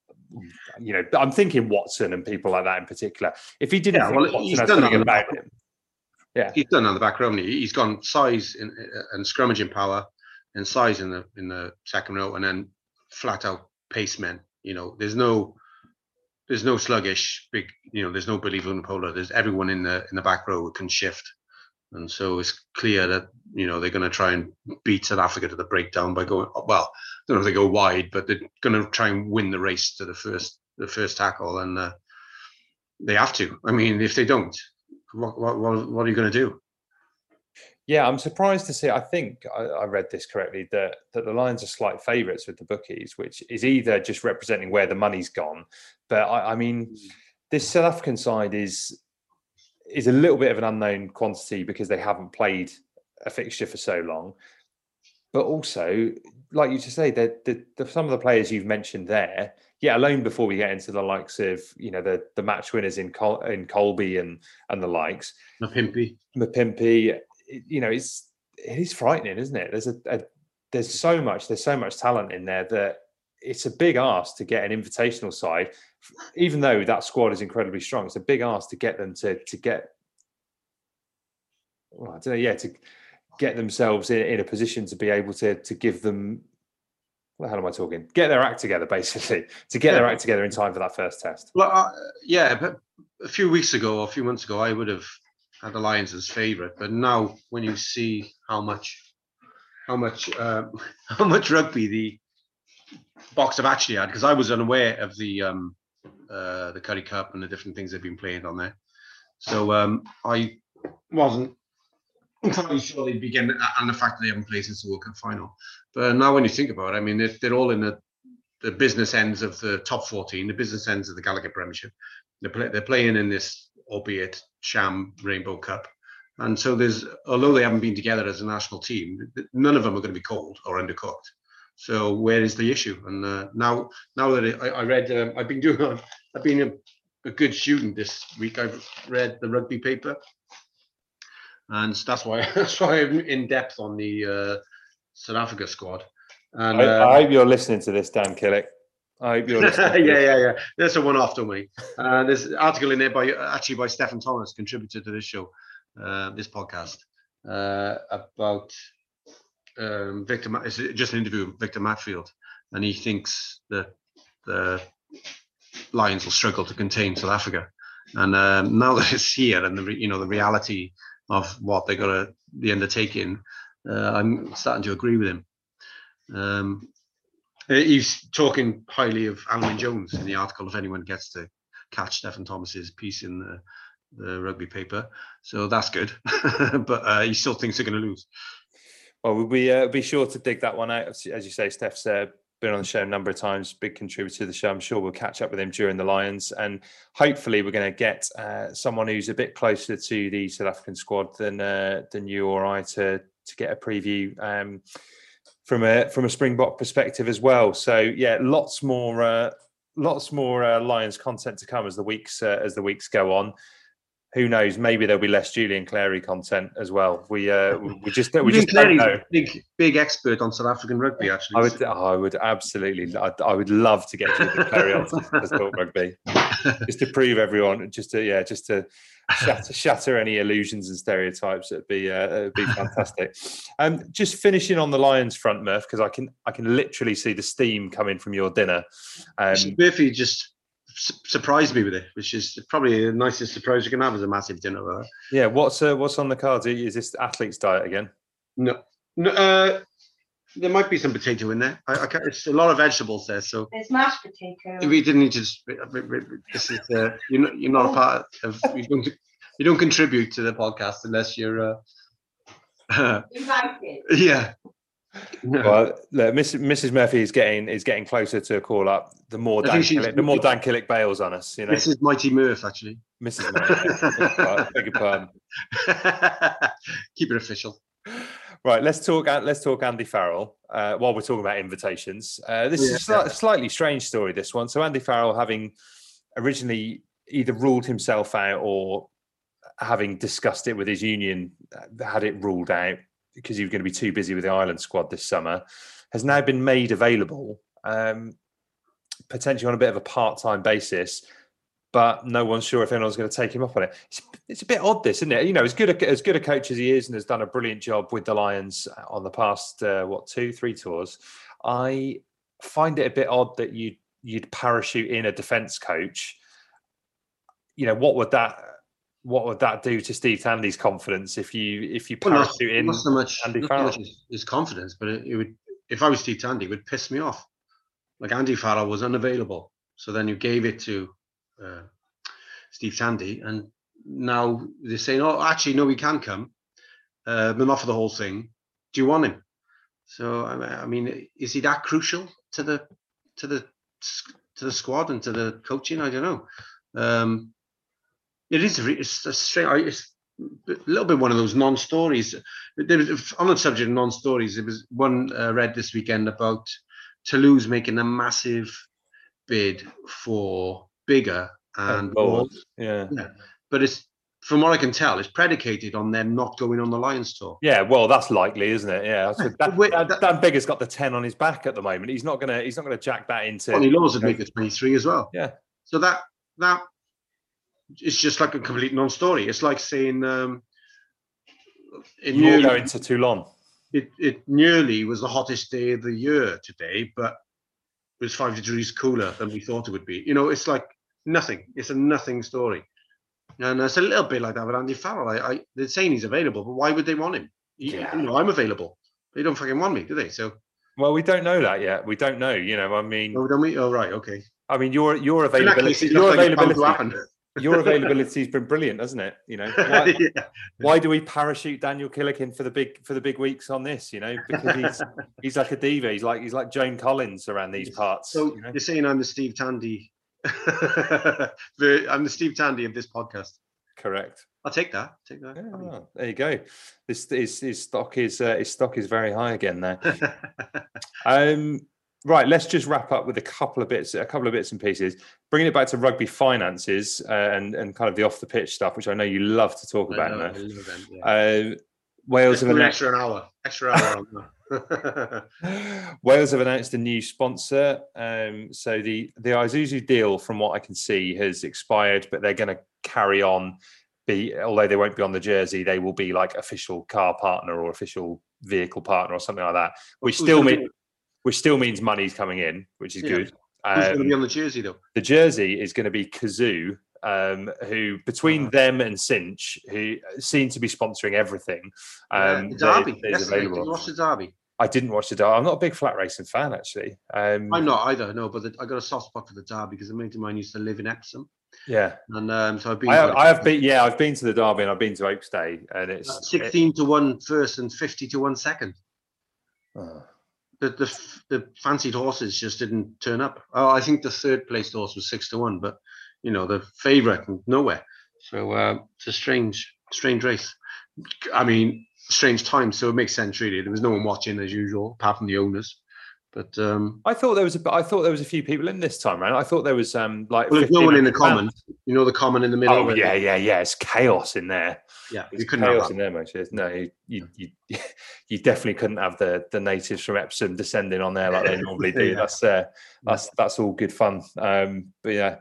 you know, I'm thinking Watson and people like that in particular. If he didn't yeah, think well, Watson he's has done something on about the, him, yeah, he's done on the back row. Hasn't he? He's gone size in, and scrummaging power and size in the in the second row, and then flat out pace men. You know, there's no there's no sluggish big. You know, there's no Billy Vunipola. There's everyone in the in the back row who can shift, and so it's clear that you know they're going to try and beat South Africa to the breakdown by going well. I don't know if they go wide, but they're going to try and win the race to the first the first tackle, and uh, they have to. I mean, if they don't, what what what are you going to do? Yeah, I'm surprised to see. I think I, I read this correctly that that the Lions are slight favourites with the bookies, which is either just representing where the money's gone, but I, I mean, this South African side is is a little bit of an unknown quantity because they haven't played a fixture for so long. But also, like you just say, the, the, the, some of the players you've mentioned there, yeah, alone before we get into the likes of, you know, the the match winners in Col- in Colby and and the likes. Mapimpi. Mapimpi, you know, it's it is frightening, isn't it? There's a, a there's so much, there's so much talent in there that it's a big ask to get an invitational side, even though that squad is incredibly strong. It's a big ask to get them to to get, well, I don't know, yeah, to get themselves in, in a position to be able to to give them, what the hell am I talking? Get their act together, basically, to get yeah. their act together in time for that first test. Well, uh, yeah, but a few weeks ago, or a few months ago, I would have had the Lions as favourite. But now, when you see how much, how much, uh, how much rugby the Boks have actually had, because I was unaware of the um, uh, the Currie Cup and the different things they've been playing on there, so um, I wasn't entirely sure they'd begin, and the fact that they haven't played since the World Cup final. But now when you think about it, I mean, they're, they're all in the the business ends of the top fourteen, the business ends of the Gallagher Premiership. They're, play, they're playing in this, albeit sham, Rainbow Cup. And so there's, although they haven't been together as a national team, none of them are going to be cold or undercooked. So where is the issue? And uh, now, now that I, I read, um, I've been doing, I've been a, a good student this week. I've read the rugby paper, and that's why that's why I'm in depth on the uh, South Africa squad. And I, uh, I hope you're listening to this, Dan Killick. I hope you're listening. yeah, yeah, yeah. That's a one-off, don't we? Uh, there's an article in there by actually by Stephen Thomas, contributor to this show. Uh, this podcast uh, about um, Victor. It's just an interview with Victor Matfield, and he thinks that the Lions will struggle to contain South Africa. And um, now that it's here, and the re- you know the reality of what they're going to the undertaking, uh, I'm starting to agree with him. Um, he's talking highly of Alwyn Jones in the article. If anyone gets to catch Stephen Thomas's piece in the the rugby paper, so that's good. But uh, he still thinks they're going to lose. Well, we'll be uh, be sure to dig that one out. As you say, Steph's uh, been on the show a number of times, big contributor to the show. I'm sure we'll catch up with him during the Lions, and hopefully we're going to get uh, someone who's a bit closer to the South African squad than uh, than you or I to to get a preview um, from a from a Springbok perspective as well. So yeah, lots more uh, lots more uh, Lions content to come as the weeks uh, as the weeks go on. Who knows? Maybe there'll be less Julian Clary content as well. We uh, we just we just don't know. Big big expert on South African rugby. Actually, I would oh, I would absolutely I, I would love to get Julian Clary on to, to talk rugby, just to prove everyone, just to yeah, just to shatter, shatter any illusions and stereotypes. It'd be uh, it'd be fantastic. Um, just finishing on the Lions front, Murph, because I can I can literally see the steam coming from your dinner. Um, Murphy just surprised me with it, which is probably the nicest surprise you can have as a massive dinner. Right? Yeah, what's uh, what's on the cards? Is this athlete's diet again? No, no. Uh, there might be some potato in there. I, I can't, it's a lot of vegetables there, so there's mashed potato. We didn't need to. This is uh, you're not you're not a part of. You don't you don't contribute to the podcast unless you're uh, invited. Yeah. No. Well, look, Missus Missus Murphy is getting is getting closer to a call up. The more Dan Killick, the more Dan Killick bails on us, you know. Missus Mighty Murph, actually. Missus Murphy, beg your pardon. Keep it official. Right, let's talk. Let's talk Andy Farrell uh, while we're talking about invitations. Uh, this yeah, is a sli- yeah. slightly strange story. This one. So Andy Farrell, having originally either ruled himself out or having discussed it with his union, had it ruled out because he was going to be too busy with the Ireland squad this summer, has now been made available, um, potentially on a bit of a part-time basis, but no one's sure if anyone's going to take him up on it. It's, it's a bit odd, this, isn't it? You know, as good a, as good a coach as he is and has done a brilliant job with the Lions on the past, uh, what, two, three tours, I find it a bit odd that you'd, you'd parachute in a defence coach. You know, what would that... What would that do to Steve Tandy's confidence if you if you parachute well, not, in not so much, Andy not Farrell? So much his, his confidence, but it, it would. If I was Steve Tandy, it would piss me off. Like Andy Farrell was unavailable, so then you gave it to uh, Steve Tandy, and now they're saying, "Oh, actually, no, we can come, uh, but not for the whole thing. Do you want him?" So I mean, is he that crucial to the to the to the squad and to the coaching? I don't know. Um, It is. It's a strange. It's a little bit one of those non-stories. There was, on the subject of non-stories, there was one uh, read this weekend about Toulouse making a massive bid for Biggar and oh, yeah. yeah. But it's, from what I can tell, it's predicated on them not going on the Lions tour. Yeah, well, that's likely, isn't it? Yeah, so Dan, Wait, Dan, that, Dan Biggar's got the ten on his back at the moment. He's not gonna. He's not gonna jack that into. Johnny Laws would make the twenty-three as well. Yeah. So that that. It's just like a complete non-story. It's like saying um, it you're nearly, going to Toulon. It it nearly was the hottest day of the year today, but it was five degrees cooler than we thought it would be. You know, it's like nothing. It's a nothing story, and it's a little bit like that with Andy Farrell. I, I they're saying he's available, but why would they want him? He, yeah. You know, I'm available. They don't fucking want me, do they? So. Well, we don't know that yet. We don't know. You know, I mean. Oh, don't we? Oh, right. Okay. I mean, your your availability. Case, your like availability. your availability's been brilliant, hasn't it? You know, why, yeah. why do we parachute Daniel Killick in for the big for the big weeks on this? You know, because he's he's like a diva. He's like he's like Joan Collins around these parts. So you know? You're saying I'm the Steve Tandy. the, I'm the Steve Tandy of this podcast. Correct. I'll take that. Take that. Yeah, well, there you go. This his, his stock is uh, his stock is very high again there. um, right. Let's just wrap up with a couple of bits, a couple of bits and pieces. Bringing it back to rugby finances uh, and and kind of the off the pitch stuff, which I know you love to talk I about. know, Now, I love them, yeah. uh, Wales have an announced extra an hour. Extra hour on that. Wales have announced a new sponsor. Um, so the the Isuzu deal, from what I can see, has expired, but they're going to carry on. Be although they won't be on the jersey, they will be like official car partner or official vehicle partner or something like that. Which Who's still gonna mean be- which still means money's coming in, which is Yeah. good. Who's going to Um, be on the jersey though? the jersey is going to be Kazoo, um, who between Uh, them and Cinch, who seem to be sponsoring everything. Um, the derby. there- there's Yesterday, did you available. watch the derby? I didn't watch the derby. I'm not a big flat racing fan, actually. Um, I'm not either. No, but the, I got a soft spot for the derby because a mate of mine used to live in Epsom, yeah, and um, so I've been. I have, quite- I have been. Yeah, I've been to the derby and I've been to Oakstay, and it's sixteen to one first and fifty to one second. it- oh. The, the the fancied horses just didn't turn up. Oh, I think the third placed horse was six to one, but you know the favourite nowhere. So uh, it's a strange, strange race. I mean, strange time. So it makes sense really. There was no one watching as usual, apart from the owners. But um, I thought there was a. I thought there was a few people in this time round. I thought there was um like. well, there's no one in the fifteen hundred common. fans. You know the common in the middle. Oh where- yeah, yeah, yeah. It's chaos in there. yeah. It's You couldn't have chaos that. in there, Moses. No, you, you you you definitely couldn't have the the natives from Epsom descending on there like they normally do. Yeah. That's uh, that's that's all good fun. Um, but yeah,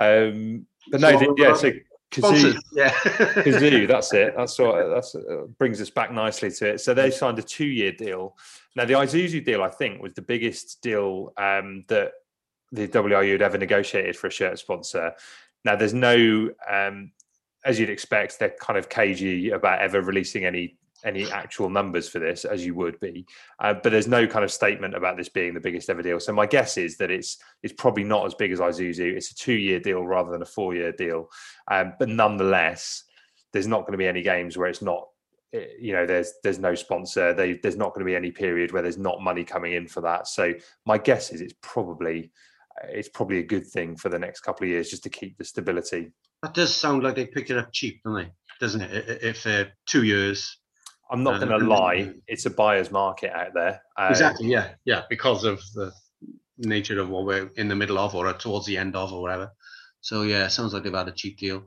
um, but no, So, the- yeah. uh, So Kazoo, Sponsors. Yeah. Kazoo, that's it. That's what that's uh, brings us back nicely to it. So they signed a two-year deal. Now the Isuzu deal, I think, was the biggest deal um, that the W R U had ever negotiated for a shirt sponsor. Now there's no, um, as you'd expect, they're kind of cagey about ever releasing any any actual numbers for this, as you would be. Uh, but there's no kind of statement about this being the biggest ever deal. So my guess is that it's it's probably not as big as Isuzu. It's a two-year deal rather than a four-year deal. Um, but nonetheless, there's not going to be any games where it's not, you know, there's there's no sponsor. They, there's not going to be any period where there's not money coming in for that. So my guess is it's probably it's probably a good thing for the next couple of years just to keep the stability. That does sound like they picked it up cheap, don't they? Doesn't it? I- i- If uh, two years. I'm not Uh, going to lie; it's a buyer's market out there. Uh, Exactly. Yeah. Yeah. Because of the nature of what we're in the middle of, or towards the end of, or whatever. So yeah, it sounds like they've had a cheap deal,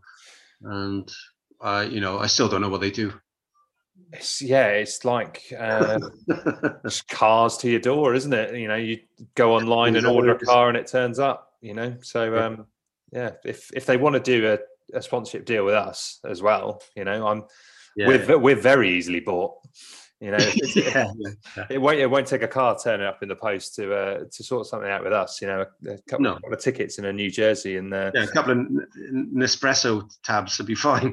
and uh, you know, I still don't know what they do. It's, yeah, it's like uh, just cars to your door, isn't it? You know, you go online and order a car and it turns up. You know, so um, yeah, if if they want to do a, a sponsorship deal with us as well, you know, I'm Yeah. we're we're very easily bought. You know, it's, yeah, yeah. it won't it won't take a car turning up in the post to uh, to sort something out with us. You know, a, a couple, No. couple of tickets in a New Jersey and uh, Yeah, a couple of N- Nespresso tabs would be fine.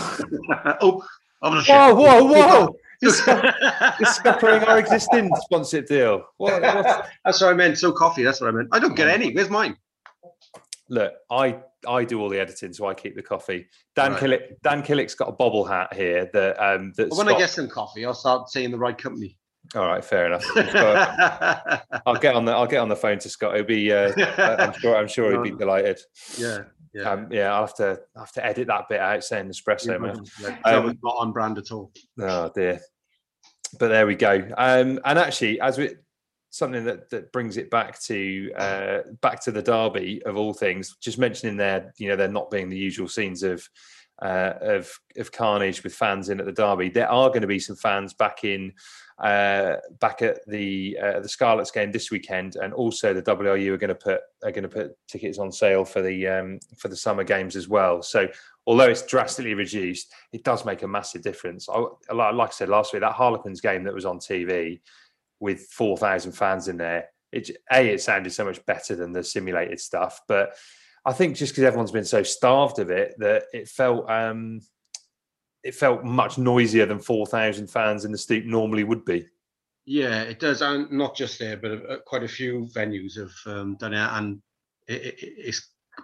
oh, I'm not whoa, sure. whoa, whoa! You're, scup- you're scuppering our existing sponsorship deal. What, what's, That's what I meant. So coffee. That's what I meant. I don't get any. Where's mine? look, I I do all the editing, so I keep the coffee. Dan Right. Killick, Dan Killick's got a bobble hat here that um that Well, when I Scott- get some coffee, I'll start saying the right company. all right, fair enough. Scott, I'll get on the I'll get on the phone to Scott. He'll be uh, I'm sure I'm sure he'd be No. delighted. yeah, yeah. Um, yeah, I'll have to I'll have to edit that bit out saying espresso, man. Like, Um, that was not on brand at all. Oh dear. But there we go. Um, and actually, as we something that, that brings it back to uh, back to the derby of all things, just mentioning there, you know, there not being the usual scenes of uh, of of carnage with fans in at the derby. There are going to be some fans back in uh, back at the uh, the Scarlets game this weekend, and also the W R U are going to put are going to put tickets on sale for the um, for the summer games as well. So although it's drastically reduced, it does make a massive difference. I, like like I said last week, that Harlequins game that was on T V with four thousand fans in there, it a it sounded so much better than the simulated stuff, but I think just because everyone's been so starved of it that it felt um, it felt much noisier than four thousand fans in the Stoop normally would be. Yeah, it does, and not just there, but uh, quite a few venues have um, done it, and it, it, it's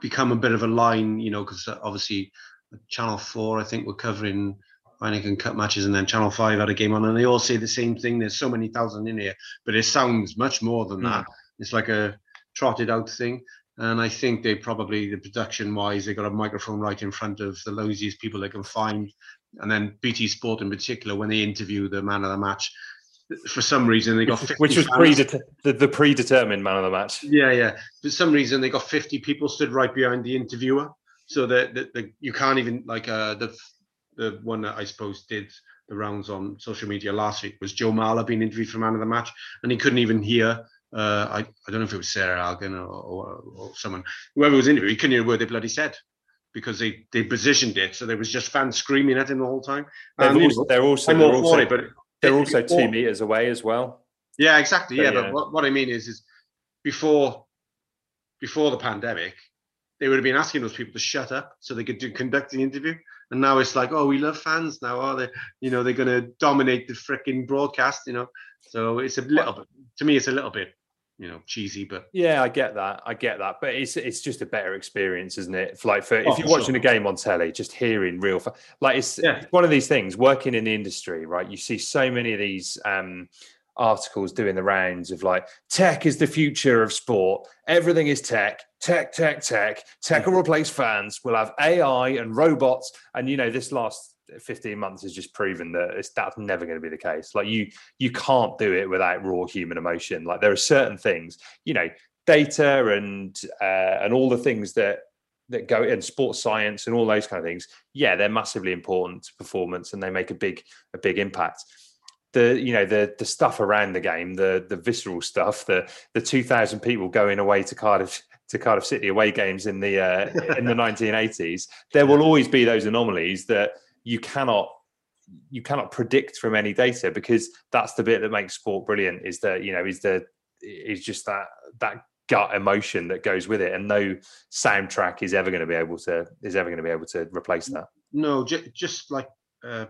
become a bit of a line, you know, because obviously Channel four, I think, were covering Heineken Cup matches, and then Channel five had a game on, and they all say the same thing. There's so many thousand in here, but it sounds much more than mm. that. It's like a trotted out thing. And I think they probably, the production wise, they got a microphone right in front of the loasiest people they can find. And then B T Sport in particular, when they interview the man of the match, for some reason they got fifty which was predet- the, the predetermined man of the match. Yeah, yeah. For some reason they got fifty people stood right behind the interviewer, so that, that, that you can't even like uh, the the one that I suppose did the rounds on social media last week was Joe Marler being interviewed for man of the match, and he couldn't even hear. Uh, I, I don't know if it was Sarah Algan or, or, or someone, whoever was interviewed, he couldn't hear a word they bloody said because they, they positioned it so there was just fans screaming at him the whole time. And also, you know, they're also they're also, it, but they're also two meters away as well. Yeah, exactly. So, yeah, yeah, but what, what I mean is, is before before the pandemic, they would have been asking those people to shut up so they could do conduct the interview. And now it's like, oh, we love fans now, are they? You know, they're going to dominate the freaking broadcast. You know, so it's a little bit. To me, it's a little bit. You know, cheesy, but yeah, I get that. I get that, but it's it's just a better experience, isn't it? Like for oh, if you're for watching sure. a game on telly, just hearing real, fa- like it's, yeah. it's one of these things. Working in the industry, right? You see so many of these um, articles doing the rounds of like, tech is the future of sport. Everything is tech, tech, tech, tech. Tech will replace fans. We'll have A I and robots, and you know, this last fifteen months has just proven that it's that's never going to be the case. Like you you can't do it without raw human emotion. Like there are certain things, you know, data and uh, and all the things that that go in sports science and all those kind of things. Yeah, they're massively important to performance and they make a big a big impact. The you know the the stuff around the game, the the visceral stuff, the the two thousand people going away to Cardiff to Cardiff City away games in the uh, in the nineteen eighties. There will always be those anomalies that you cannot you cannot predict from any data, because that's the bit that makes sport brilliant, is that, you know, is the is just that that gut emotion that goes with it, and no soundtrack is ever going to be able to is ever going to be able to replace that. No, j- just like uh,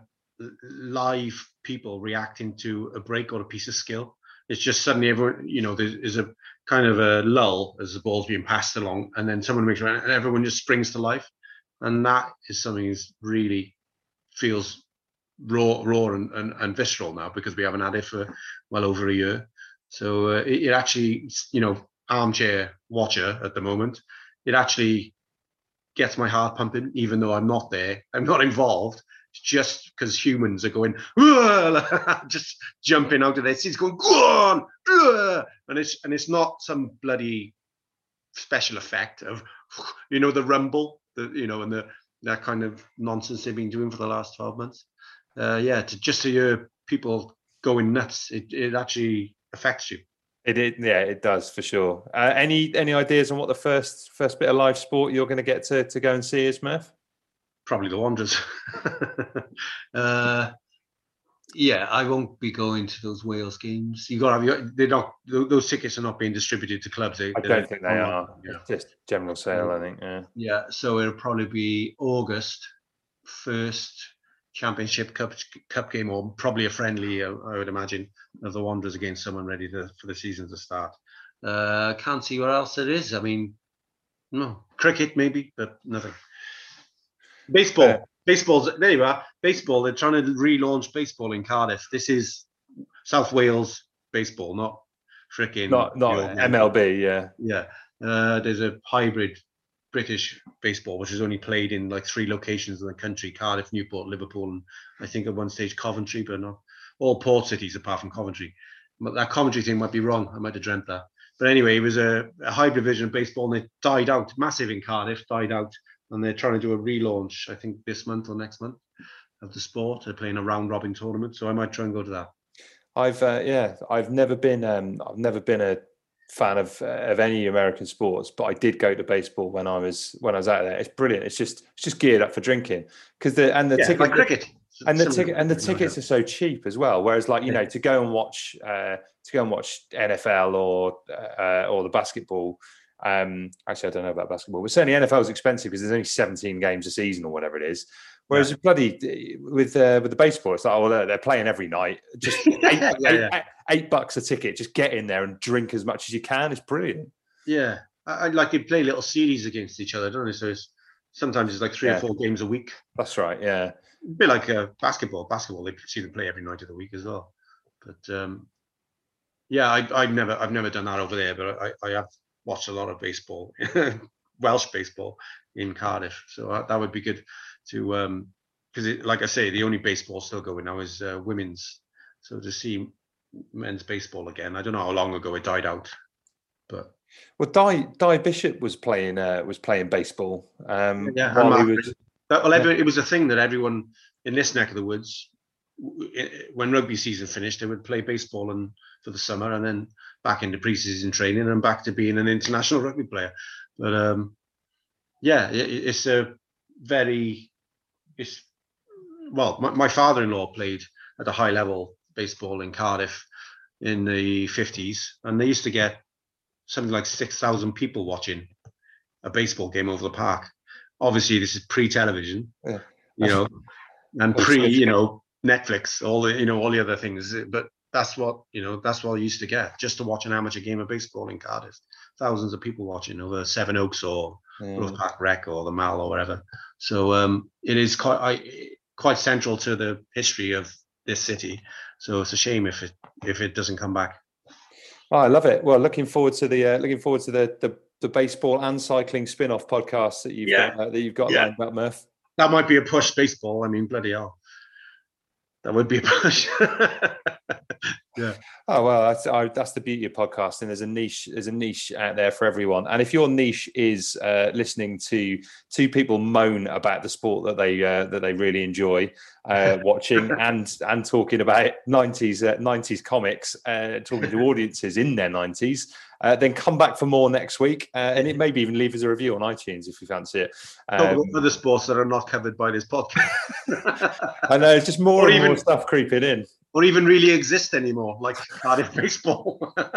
live people reacting to a break or a piece of skill. It's just suddenly everyone, you know, there is a kind of a lull as the ball's being passed along, and then someone makes it around and everyone just springs to life. And that is something that's really feels raw, raw and, and, and visceral now, because we haven't had it for well over a year. So uh, it, it actually, you know, armchair watcher at the moment, it actually gets my heart pumping, even though I'm not there, I'm not involved. It's just because humans are going, just jumping out of their seats, going, go on, uh, and it's and it's not some bloody special effect of, you know, the rumble, the you know, and the that kind of nonsense they've been doing for the last twelve months. Uh, yeah, to just to hear people going nuts, it, it actually affects you. It, it yeah, it does for sure. Uh, any any ideas on what the first first bit of live sport you're going to get to to go and see is, Murph? Probably the Wanderers. uh, yeah, I won't be going to those Wales games. You got to have your, they're not those tickets are not being distributed to clubs. They, I don't think they are. Yeah. It's just general sale, I think. Yeah. Yeah, so it'll probably be August first Championship Cup Cup game, or probably a friendly, I would imagine, of the Wanderers against someone ready to, for the season to start. Uh, can't see where else it is. I mean, no, cricket maybe, but nothing. Baseball. Uh, Baseball's, there you are. Baseball, they're trying to relaunch baseball in Cardiff. This is South Wales baseball, not freaking... Not, not M L B, yeah. Yeah. Uh, there's a hybrid British baseball, which is only played in like three locations in the country: Cardiff, Newport, Liverpool, and I think at one stage Coventry, but not all port cities apart from Coventry. But that Coventry thing might be wrong. I might have dreamt that. But anyway, it was a, a hybrid version of baseball, and it died out. Massive in Cardiff, died out. And they're trying to do a relaunch, I think, this month or next month of the sport. They're playing a round-robin tournament, so I might try and go to that. I've uh, yeah, I've never been um, I've never been a fan of uh, of any American sports, but I did go to baseball when I was when I was out there. It's brilliant. It's just it's just geared up for drinking, because the and the yeah, ticket like cricket. and the ticket and the tickets are so cheap as well. Whereas, like you yeah. know, to go and watch uh, to go and watch N F L or uh, or the basketball. Um, actually, I don't know about basketball, but certainly N F L is expensive because there's only seventeen games a season or whatever it is. Whereas yeah. bloody with uh, with the baseball, it's like, oh, well, they're playing every night. Just eight, yeah, eight, yeah. eight, eight bucks a ticket. Just get in there and drink as much as you can. It's brilliant. Yeah, I, I'd like they play little series against each other, don't they? So it's, sometimes it's like three Yeah. or four games a week. That's right. Yeah. A bit like uh, basketball. Basketball, they see them play every night of the week as well. But um, yeah, I, I've never, I've never done that over there. But I, I have watched a lot of baseball, Welsh baseball in Cardiff. So uh, that would be good to, because um, like I say, the only baseball still going now is uh, women's. So to see men's baseball again, I don't know how long ago it died out, but. Well, Di Di Bishop was playing uh, was playing baseball. Um, yeah, while and he was, that, well, every, it was a thing that everyone in this neck of the woods, when rugby season finished, they would play baseball and for the summer, and then back into pre-season training and back to being an international rugby player. But um, yeah, it, it's a very, it's well, my, my father-in-law played at a high level baseball in Cardiff in the fifties, and they used to get something like six thousand people watching a baseball game over the park. Obviously, this is pre-television, yeah. you know, and pre, you know, Netflix, all the, you know, all the other things. But that's what, you know, that's what I used to get just to watch an amateur game of baseball in Cardiff. Thousands of people watching over Seven Oaks or mm. Grove Park Rec or the Mall or whatever. So um, it is quite, I, quite central to the history of this city. So it's a shame if it if it doesn't come back. Oh, I love it. Well, looking forward to the uh, looking forward to the, the the baseball and cycling spin-off podcast that you've yeah. got uh, that you've got yeah. lined up, Murph. That might be a push baseball. I mean, bloody hell, that would be a push. yeah. Oh well, that's I, that's the beauty of podcasting. There's a niche. There's a niche out there for everyone. And if your niche is uh, listening to two people moan about the sport that they uh, that they really enjoy uh, watching and and talking about nineties uh, nineties comics, uh, talking to audiences in their nineties, uh, then come back for more next week, uh, and it maybe even leave us a review on iTunes if you fancy it. Um, other sports that are not covered by this podcast. I know, just more or and even, more stuff creeping in. Or even really exist anymore, like Cardiff baseball.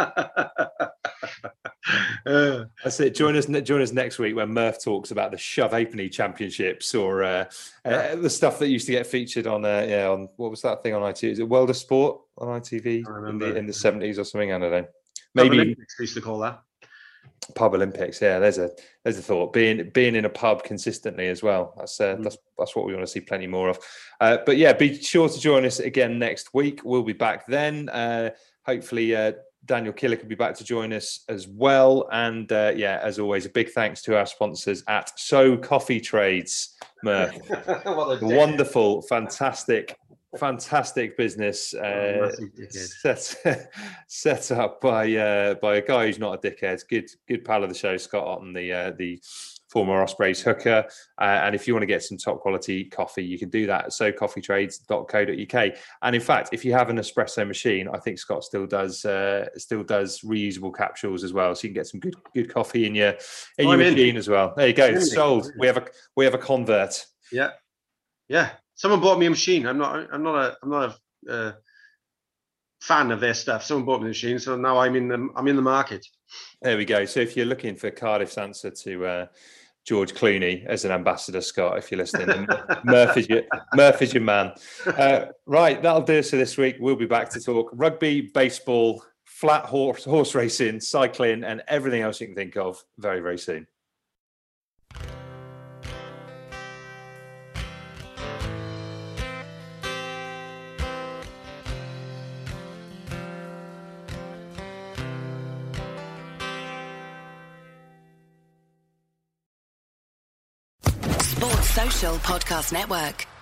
uh, That's it. Join us. Join us next week when Murph talks about the Shove Halfpenny Championships or uh, yeah. uh, the stuff that used to get featured on. Uh, yeah, on what was that thing on I T V? Is it World of Sport on I T V in the in the seventies or something? I don't know. Maybe Olympics, we used to call that. Pub Olympics, yeah. There's a there's a thought. Being being in a pub consistently as well. That's uh, mm. that's that's what we want to see plenty more of. Uh, but yeah, be sure to join us again next week. We'll be back then. Uh, hopefully, uh, Daniel Killick will be back to join us as well. And uh, yeah, as always, a big thanks to our sponsors at So Coffee Trades, Murph. The wonderful, fantastic. Fantastic business uh, set set up by uh, by a guy who's not a dickhead. Good good pal of the show, Scott Otten, the uh, the former Ospreys hooker. Uh, and if you want to get some top quality coffee, you can do that at so coffee trades dot co dot uk. And in fact, if you have an espresso machine, I think Scott still does uh, still does reusable capsules as well, so you can get some good good coffee in your in your machine in. as well. There you go, it's sold. We have a we have a convert. Yeah, yeah. Someone bought me a machine. I'm not. I'm not a. I'm not a uh, fan of their stuff. Someone bought me a machine, so now I'm in the. I'm in the market. There we go. So if you're looking for Cardiff's answer to uh, George Clooney as an ambassador, Scott, if you're listening, Murph is your Murph is your man. Uh, right, that'll do us for this week. We'll be back to talk rugby, baseball, flat horse horse racing, cycling, and everything else you can think of very very soon. Social Podcast Network.